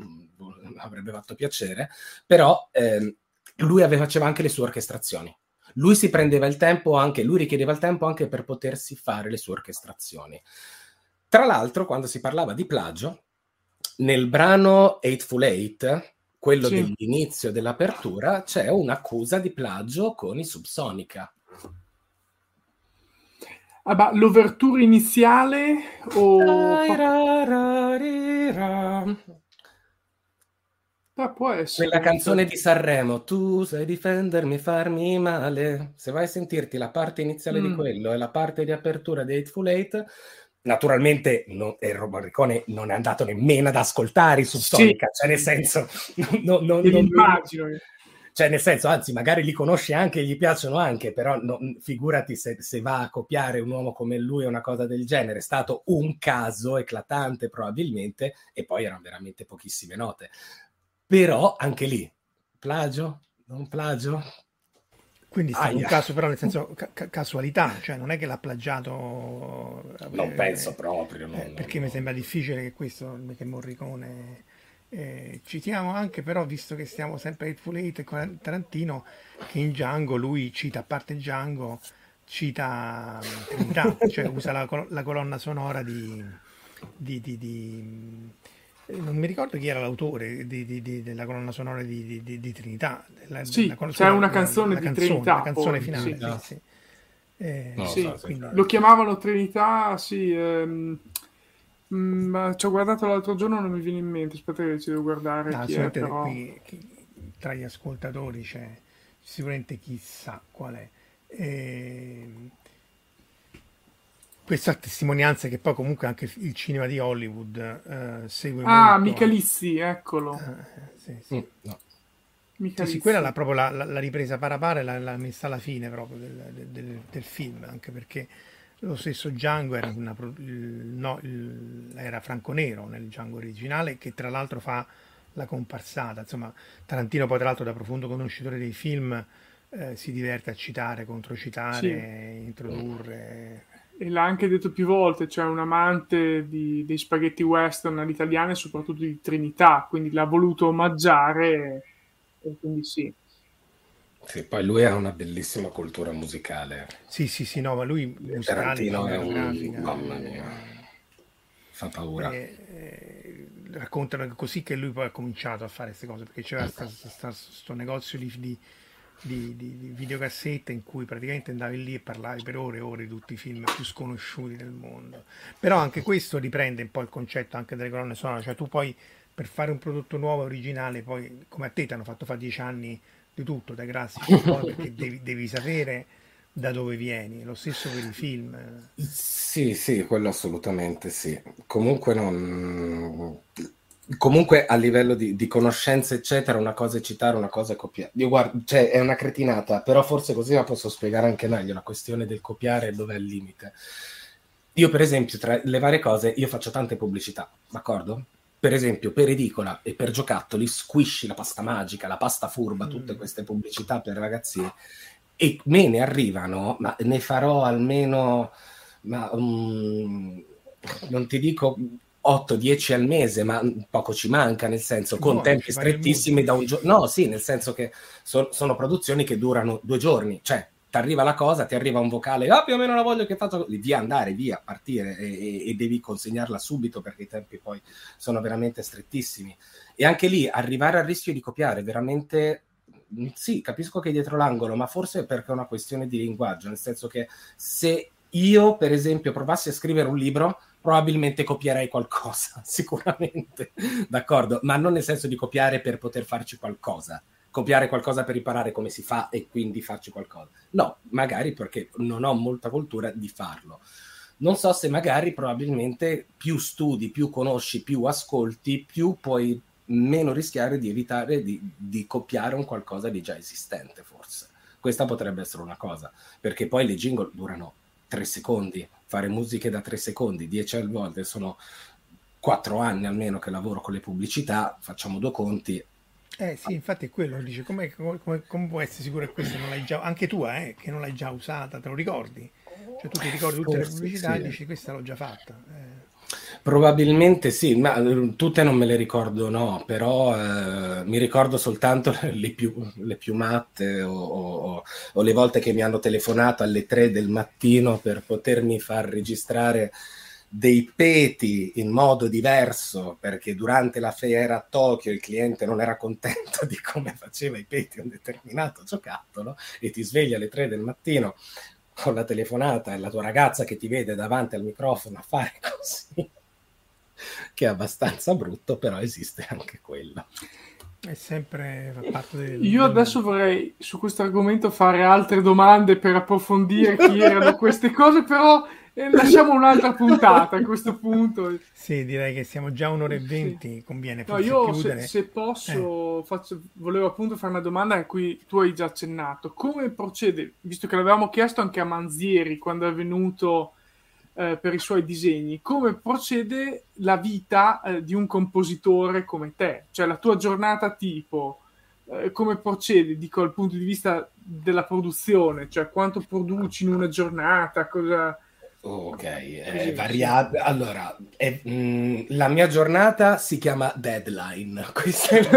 avrebbe fatto piacere, però lui faceva anche le sue orchestrazioni. lui si prendeva il tempo anche, lui richiedeva il tempo anche per potersi fare le sue orchestrazioni. Tra l'altro, quando si parlava di plagio, nel brano Hateful Eight, quello dell'inizio dell'apertura, c'è un'accusa di plagio con i Subsonica. Ah, ma l'ouverture iniziale o... può essere. Quella canzone di Sanremo, tu sai difendermi, farmi male. Se vai a sentirti la parte iniziale di quello e la parte di apertura di Hateful Eight, naturalmente Morricone non è andato nemmeno ad ascoltare i Subsonica, cioè nel senso... non immagino. Cioè nel senso, anzi, magari li conosce anche, gli piacciono anche, però figurati se va a copiare un uomo come lui o una cosa del genere. È stato un caso eclatante probabilmente, e poi erano veramente pochissime note. Però anche lì, plagio? Non plagio? Quindi è stato un caso, però nel senso casualità, cioè non è che l'ha plagiato. Non penso proprio. Perché mi sembra difficile che questo, che Morricone... citiamo anche, però, visto che stiamo sempre a Hateful Eight e con Tarantino, che in Django lui cita, a parte Django, cita Trinità, cioè usa la colonna sonora di non mi ricordo chi era l'autore della colonna sonora di Trinità. C'è una canzone di Trinità. La canzone finale, sì. Quindi... Lo chiamavano Trinità, sì. Ma ci ho guardato l'altro giorno, non mi viene in mente. Aspetta che ci devo guardare. Chi è, però... qui, tra gli ascoltatori c'è sicuramente chissà qual è. Questa testimonianza che poi comunque anche il cinema di Hollywood segue molto. Michalizzi, eccolo. Sì. No. Sì, quella proprio la ripresa para l'ha messa alla fine proprio del film, anche perché lo stesso Django era franco-nero nel Django originale, che tra l'altro fa la comparsata. Insomma, Tarantino poi tra l'altro, da profondo conoscitore dei film, si diverte a citare, controcitare, introdurre. E l'ha anche detto più volte, cioè un amante dei spaghetti western all'italiana e soprattutto di Trinità, quindi l'ha voluto omaggiare, e quindi sì. Sì, poi lui ha una bellissima cultura musicale. Sì, no, ma lui musicale, cinematografica, mamma mia, fa paura. Raccontano così che lui poi ha cominciato a fare queste cose, perché c'era questo negozio di videocassette in cui praticamente andavi lì e parlavi per ore e ore di tutti i film più sconosciuti del mondo. Però anche questo riprende un po' il concetto anche delle colonne sonore, cioè tu poi per fare un prodotto nuovo, originale, poi come a te ti hanno fatto fare 10 anni di tutto, dai classici, poi perché devi sapere da dove vieni. Lo stesso per i film. Sì, quello assolutamente sì. Comunque a livello di conoscenze eccetera, una cosa è citare, una cosa è copiare. Io guardo, cioè è una cretinata, però forse così la posso spiegare anche meglio, la questione del copiare e dov'è il limite. Io per esempio, tra le varie cose, io faccio tante pubblicità, d'accordo? Per esempio, per Edicola e per Giocattoli, Squishy, la pasta magica, la pasta furba, tutte queste pubblicità per ragazzini, e me ne arrivano, ma ne farò almeno, non ti dico 8-10 al mese, ma poco ci manca, nel senso, con tempi strettissimi da un giorno. No, sì, nel senso che sono produzioni che durano 2 giorni, cioè ti arriva la cosa, ti arriva un vocale, più o meno la voglio che faccio, via, partire, e devi consegnarla subito perché i tempi poi sono veramente strettissimi. E anche lì arrivare al rischio di copiare veramente, sì, capisco che è dietro l'angolo, ma forse è perché è una questione di linguaggio, nel senso che se io per esempio provassi a scrivere un libro, probabilmente copierei qualcosa, sicuramente, d'accordo, ma non nel senso di copiare per poter farci qualcosa, copiare qualcosa per imparare come si fa e quindi farci qualcosa. No, magari perché non ho molta cultura di farlo. Non so se magari probabilmente più studi, più conosci, più ascolti, più puoi meno rischiare di evitare di copiare un qualcosa di già esistente, forse. Questa potrebbe essere una cosa, perché poi le jingle durano 3 secondi, fare musiche da 3 secondi, 10 al volte, sono 4 anni almeno che lavoro con le pubblicità, facciamo 2 conti. Sì, infatti è quello, dice, come può essere sicuro che questo non l'hai già, anche tu, che non l'hai già usata, te lo ricordi? Cioè tu ti ricordi tutte le pubblicità e dici questa l'ho già fatta. Probabilmente sì, ma tutte non me le ricordo, no, però mi ricordo soltanto le più matte o le volte che mi hanno telefonato alle 3 del mattino per potermi far registrare dei peti in modo diverso, perché durante la fiera a Tokyo il cliente non era contento di come faceva i peti un determinato giocattolo, e ti svegli alle 3 del mattino con la telefonata e la tua ragazza che ti vede davanti al microfono a fare così, che è abbastanza brutto, però esiste anche quello. È sempre parte Io adesso vorrei su questo argomento fare altre domande per approfondire chi erano queste cose, però lasciamo un'altra puntata a questo punto. Sì, direi che siamo già un'ora e 20, sì. conviene No, forse io chiudere. se posso, volevo appunto fare una domanda a cui tu hai già accennato. Come procede, visto che l'avevamo chiesto anche a Manzieri quando è venuto per i suoi disegni, come procede la vita di un compositore come te? Cioè la tua giornata tipo, come procede, dico dal punto di vista della produzione, cioè quanto produci in una giornata, cosa... Ok, è variabile. Allora, la mia giornata si chiama deadline. Questa è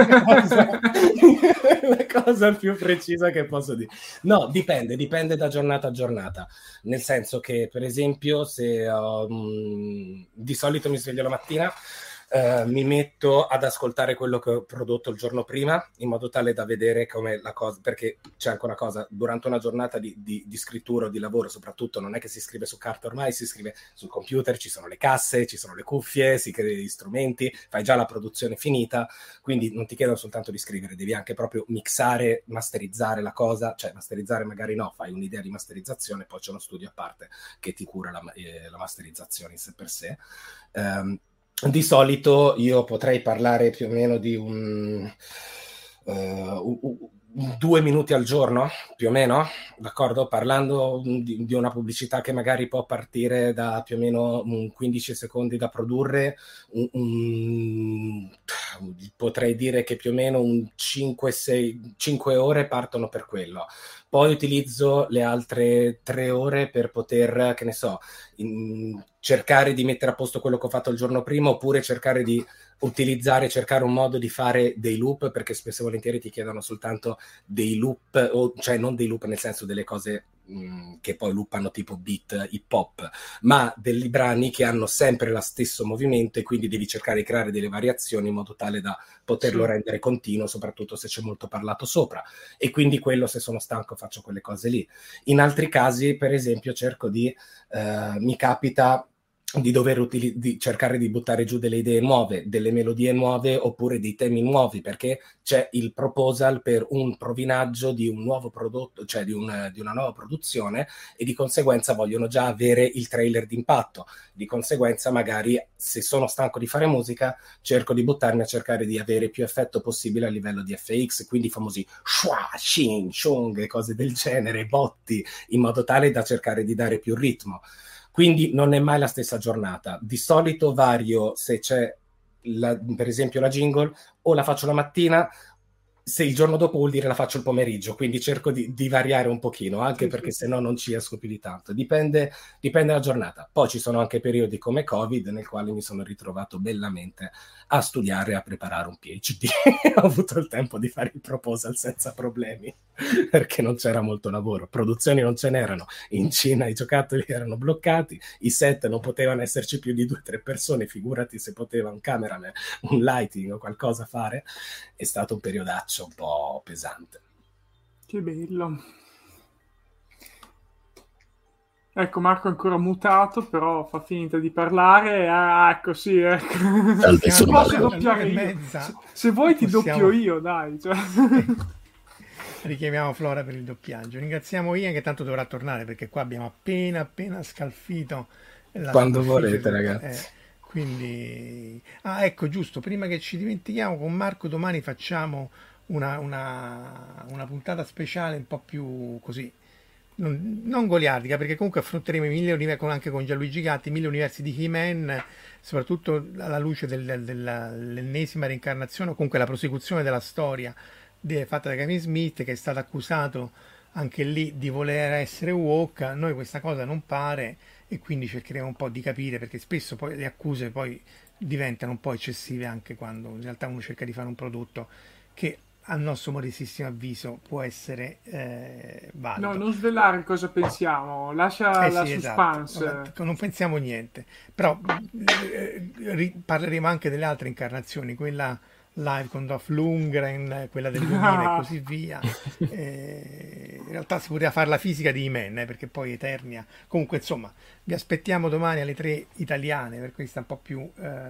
la cosa più precisa che posso dire. No, dipende da giornata a giornata. Nel senso che, per esempio, se di solito mi sveglio la mattina, mi metto ad ascoltare quello che ho prodotto il giorno prima, in modo tale da vedere come la cosa, perché c'è anche una cosa, durante una giornata di scrittura o di lavoro soprattutto, non è che si scrive su carta ormai, si scrive sul computer, ci sono le casse, ci sono le cuffie, si crea gli strumenti, fai già la produzione finita, quindi non ti chiedono soltanto di scrivere, devi anche proprio mixare, masterizzare la cosa, cioè masterizzare magari no, fai un'idea di masterizzazione, poi c'è uno studio a parte che ti cura la masterizzazione in sé per sé. Di solito io potrei parlare più o meno di 2 minuti al giorno, più o meno, d'accordo? Parlando di una pubblicità che magari può partire da più o meno 15 secondi da produrre, potrei dire che più o meno 5 ore partono per quello. Poi utilizzo le altre 3 ore per poter, che ne so, cercare di mettere a posto quello che ho fatto il giorno prima, oppure cercare di cercare un modo di fare dei loop, perché spesso e volentieri ti chiedono soltanto dei loop, cioè non dei loop nel senso delle cose che poi loopano tipo beat, hip hop, ma dei brani che hanno sempre lo stesso movimento, e quindi devi cercare di creare delle variazioni in modo tale da poterlo rendere continuo, soprattutto se c'è molto parlato sopra. E quindi quello, se sono stanco, faccio quelle cose lì. In altri casi, per esempio, mi capita di dover di cercare di buttare giù delle idee nuove, delle melodie nuove, oppure dei temi nuovi, perché c'è il proposal per un provinaggio di un nuovo prodotto, cioè di una nuova produzione, e di conseguenza vogliono già avere il trailer d'impatto. Di conseguenza, magari, se sono stanco di fare musica, cerco di buttarmi a cercare di avere più effetto possibile a livello di FX, quindi i famosi shua, shin, shong e cose del genere, botti, in modo tale da cercare di dare più ritmo. Quindi non è mai la stessa giornata. Di solito vario se c'è, per esempio, la jingle, o la faccio la mattina, se il giorno dopo vuol dire la faccio il pomeriggio, quindi cerco di variare un pochino, anche perché se no non ci esco più di tanto. Dipende dalla giornata. Poi ci sono anche periodi come Covid nel quale mi sono ritrovato bellamente a studiare e a preparare un PhD. Ho avuto il tempo di fare il proposal senza problemi, perché non c'era molto lavoro. Produzioni non ce n'erano. In Cina i giocattoli erano bloccati, i set non potevano esserci più di 2-3 persone, figurati se poteva un cameraman, un lighting o qualcosa fare. È stato un periodaccio un po' pesante. Che bello. Ecco, Marco è ancora mutato, però fa finta di parlare. Ecco, sì, ecco. Posso doppiare io. Se vuoi ti doppio io, dai. Cioè. Richiamiamo Flora per il doppiaggio. Ringraziamo Ian, che tanto dovrà tornare, perché qua abbiamo appena scalfito quando volete, ragazzi. Quindi, ecco, giusto, prima che ci dimentichiamo, con Marco domani facciamo una puntata speciale un po' più così, non goliardica, perché comunque affronteremo i 1000 universi, anche con Gianluigi Gatti, 1000 universi di He-Man, soprattutto alla luce dell'ennesima reincarnazione, o comunque la prosecuzione della storia fatta da Kevin Smith, che è stato accusato anche lì di voler essere woke. A noi questa cosa non pare, e quindi cercheremo un po' di capire, perché spesso poi le accuse poi diventano un po' eccessive anche quando in realtà uno cerca di fare un prodotto che al nostro modestissimo avviso può essere valido. No, non svelare cosa pensiamo, lascia la sì, suspense. esatto. Non pensiamo niente, però parleremo anche delle altre incarnazioni, quella live con Dolph Lundgren, quella del 2000 e così via. In realtà si poteva fare la fisica di He-Man, perché poi Eternia. Comunque, insomma, vi aspettiamo domani alle 3 italiane, per questa un po' più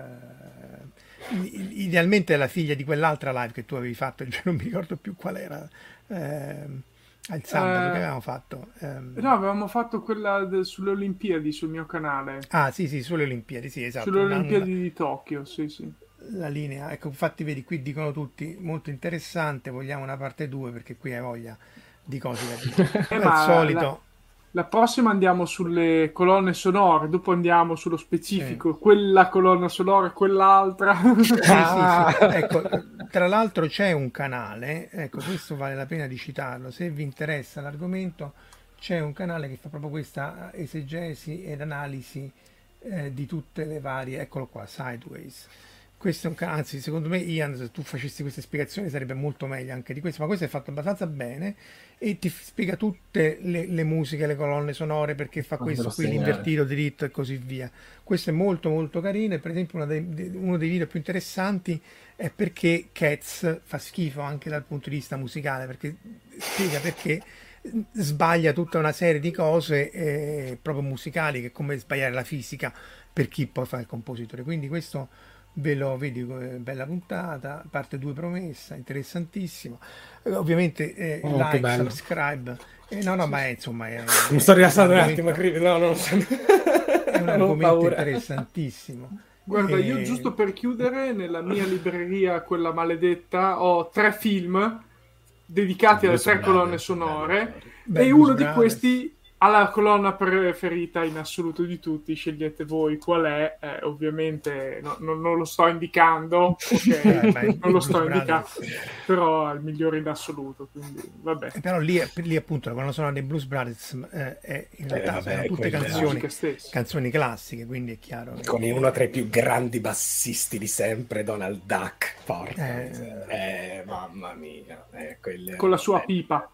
idealmente la figlia di quell'altra live che tu avevi fatto, non mi ricordo più qual era, al sabato che avevamo fatto. No, avevamo fatto quella sulle Olimpiadi sul mio canale. Ah, sì, sulle Olimpiadi, sì, esatto. Sulle Olimpiadi di Tokyo, sì. La linea, ecco, infatti vedi, qui dicono tutti molto interessante, vogliamo una parte 2 perché qui hai voglia di cose da dire. Al solito la prossima andiamo sulle colonne sonore, dopo andiamo sullo specifico, quella colonna sonora e quell'altra. Sì. Ecco, tra l'altro c'è un canale, ecco, questo vale la pena di citarlo, se vi interessa l'argomento, c'è un canale che fa proprio questa esegesi ed analisi di tutte le varie, eccolo qua, Sideways. Questo è un canale, anzi secondo me Ian, se tu facessi queste spiegazioni sarebbe molto meglio anche di questo, ma questo è fatto abbastanza bene e ti spiega tutte le musiche, le colonne sonore, perché fa questo qui, l'invertito, diritto e così via. Questo è molto molto carino e per esempio uno dei video più interessanti è perché Cats fa schifo anche dal punto di vista musicale, perché spiega perché sbaglia tutta una serie di cose proprio musicali, che è come sbagliare la fisica per chi poi fa il compositore. Quindi questo ve lo vedi, bella puntata, parte 2 promessa, interessantissimo. Ovviamente like, subscribe. Ma insomma mi sto rilassando un attimo, è un argomento interessantissimo. Guarda, io giusto per chiudere, nella mia libreria, quella maledetta, ho 3 film dedicati alle 3 colonne sonore e uno di questi alla colonna preferita in assoluto di tutti. Scegliete voi qual è, ovviamente non lo sto indicando, ok? Non lo sto indicando, però è il migliore in assoluto, quindi vabbè. Però lì appunto la colonna sonora dei Blues Brothers è in realtà sono tutte canzoni classiche, quindi è chiaro con uno tra i più grandi bassisti di sempre, Donald Duck, mamma mia, con la sua pipa.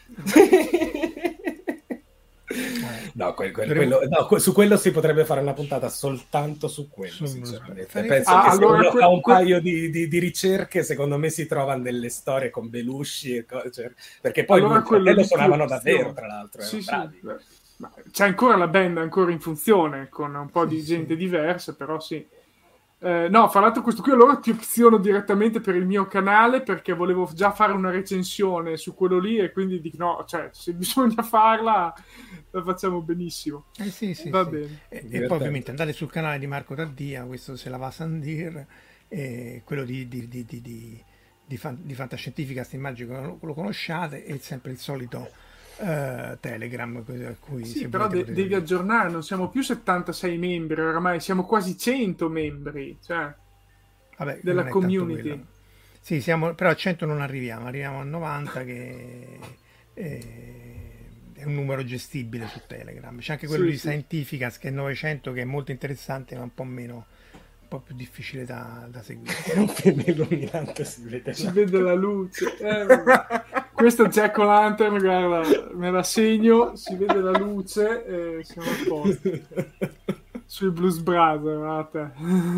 Su quello si potrebbe fare una puntata soltanto su quello, sinceramente. Penso che allora, fa un paio di ricerche, secondo me si trovano delle storie con Belushi e cose, perché poi lo suonavano davvero, tra l'altro, bravi. Ma c'è ancora la band ancora in funzione con un po' di gente diversa, però sì. No, fra l'altro questo qui allora ti opziono direttamente per il mio canale, perché volevo già fare una recensione su quello lì e quindi dico no, cioè se bisogna farla la facciamo benissimo. Va bene. E poi ovviamente andate sul canale di Marco Taddia, questo se la va a Sandir, quello di Fantascientificast, immagino lo conosciate, è sempre il solito Telegram a cui però devi aggiornare, non siamo più 76 membri oramai, siamo quasi 100 membri, cioè della community. Sì, però a 100 non arriviamo a 90, che è un numero gestibile su Telegram. C'è anche quello di Scientificas che è 900, che è molto interessante ma un po' più difficile da seguire. Illuminante, si vede la luce. Questo è Jack O'Lantern, guarda, me la segno, si vede la luce e siamo a posto. Sui Blues Brothers,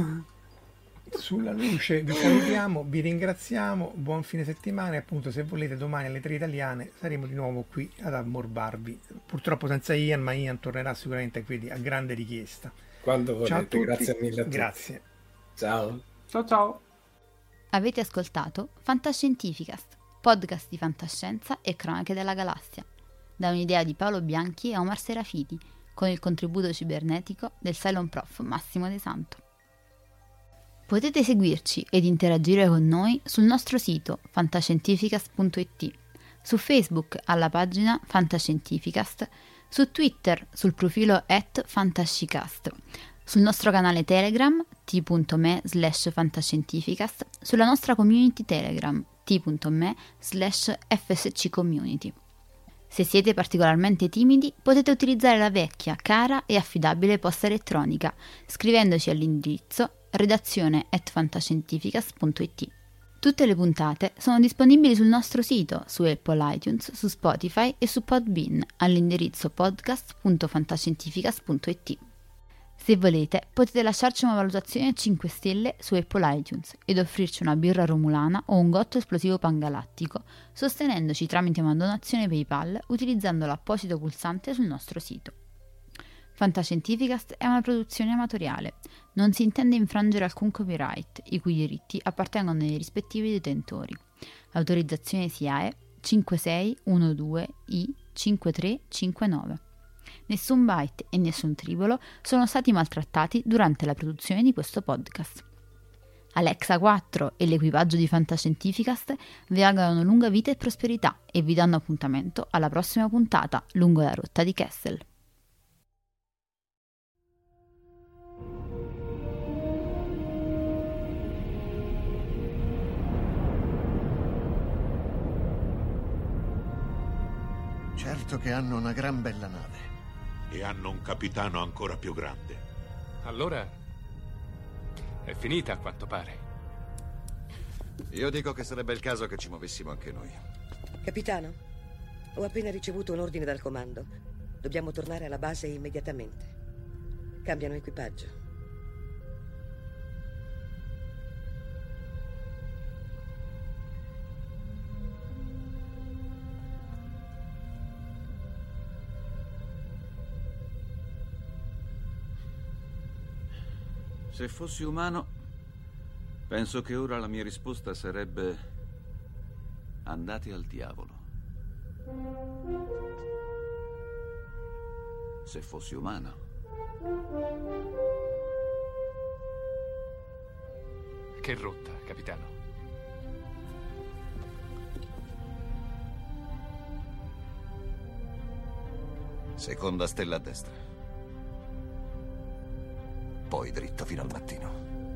sulla luce vi salutiamo, vi ringraziamo, buon fine settimana e appunto se volete domani alle 3 italiane saremo di nuovo qui ad ammorbarvi, purtroppo senza Ian, ma Ian tornerà sicuramente qui a grande richiesta. Quando volete. Ciao a tutti. Grazie mille a tutti. Grazie. Ciao. Avete ascoltato Fantascientificast, podcast di fantascienza e cronache della galassia, da un'idea di Paolo Bianchi e Omar Serafiti, con il contributo cibernetico del Cylon Prof Massimo De Santo. Potete seguirci ed interagire con noi sul nostro sito fantascientificast.it, su Facebook alla pagina Fantascientificast, su Twitter sul profilo @fantascicast, sul nostro canale Telegram t.me/fantascientificast, sulla nostra community Telegram t.me/fsccommunity. Se siete particolarmente timidi, potete utilizzare la vecchia, cara e affidabile posta elettronica, scrivendoci all'indirizzo redazione@fantascientificast.it. Tutte le puntate sono disponibili sul nostro sito, su Apple iTunes, su Spotify e su Podbean, all'indirizzo podcast.fantascientificast.it. Se volete, potete lasciarci una valutazione a 5 stelle su Apple iTunes ed offrirci una birra romulana o un gotto esplosivo pangalattico, sostenendoci tramite una donazione PayPal utilizzando l'apposito pulsante sul nostro sito. Fantascientificast è una produzione amatoriale, non si intende infrangere alcun copyright, i cui diritti appartengono ai rispettivi detentori. L'autorizzazione SIAE 5612I5359. Nessun byte e nessun tribolo sono stati maltrattati durante la produzione di questo podcast. Alexa 4 e l'equipaggio di Fantascientificast vi augurano lunga vita e prosperità e vi danno appuntamento alla prossima puntata lungo la rotta di Kessel. Certo che hanno una gran bella nave. E hanno un capitano ancora più grande. Allora è finita, a quanto pare. Io dico che sarebbe il caso che ci muovessimo anche noi. Capitano, ho appena ricevuto un ordine dal comando. Dobbiamo tornare alla base immediatamente. Cambiano equipaggio. Se fossi umano, penso che ora la mia risposta sarebbe: andate al diavolo. Se fossi umano. Che rotta, capitano? Seconda stella a destra. Poi dritto fino al mattino.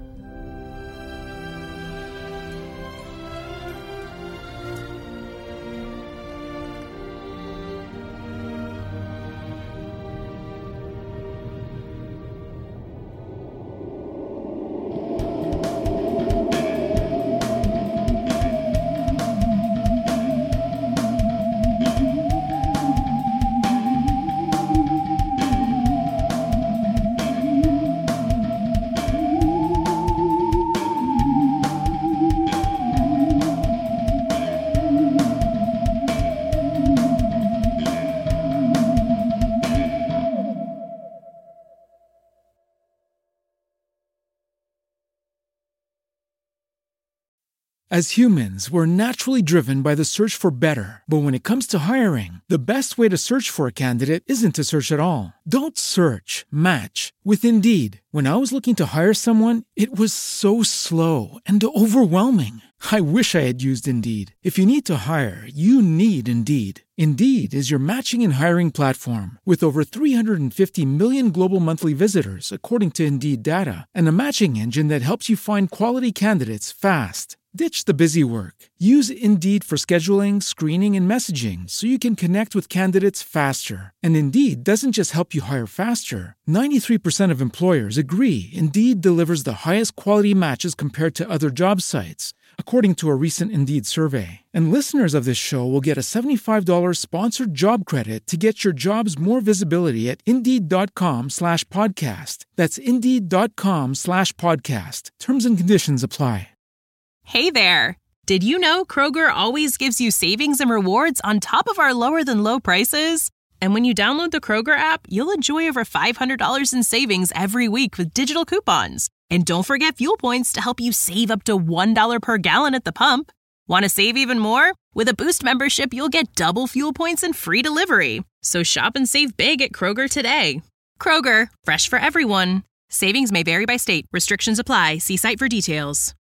As humans, we're naturally driven by the search for better. But when it comes to hiring, the best way to search for a candidate isn't to search at all. Don't search, match with Indeed. When I was looking to hire someone, it was so slow and overwhelming. I wish I had used Indeed. If you need to hire, you need Indeed. Indeed is your matching and hiring platform with over 350 million global monthly visitors, according to Indeed data, and a matching engine that helps you find quality candidates fast. Ditch the busy work. Use Indeed for scheduling, screening, and messaging so you can connect with candidates faster. And Indeed doesn't just help you hire faster. 93% of employers agree Indeed delivers the highest quality matches compared to other job sites, according to a recent Indeed survey. And listeners of this show will get a $75 sponsored job credit to get your jobs more visibility at Indeed.com/podcast. That's Indeed.com/podcast. Terms and conditions apply. Hey there! Did you know Kroger always gives you savings and rewards on top of our lower-than-low prices? And when you download the Kroger app, you'll enjoy over $500 in savings every week with digital coupons. And don't forget fuel points to help you save up to $1 per gallon at the pump. Want to save even more? With a Boost membership, you'll get double fuel points and free delivery. So shop and save big at Kroger today. Kroger, fresh for everyone. Savings may vary by state. Restrictions apply. See site for details.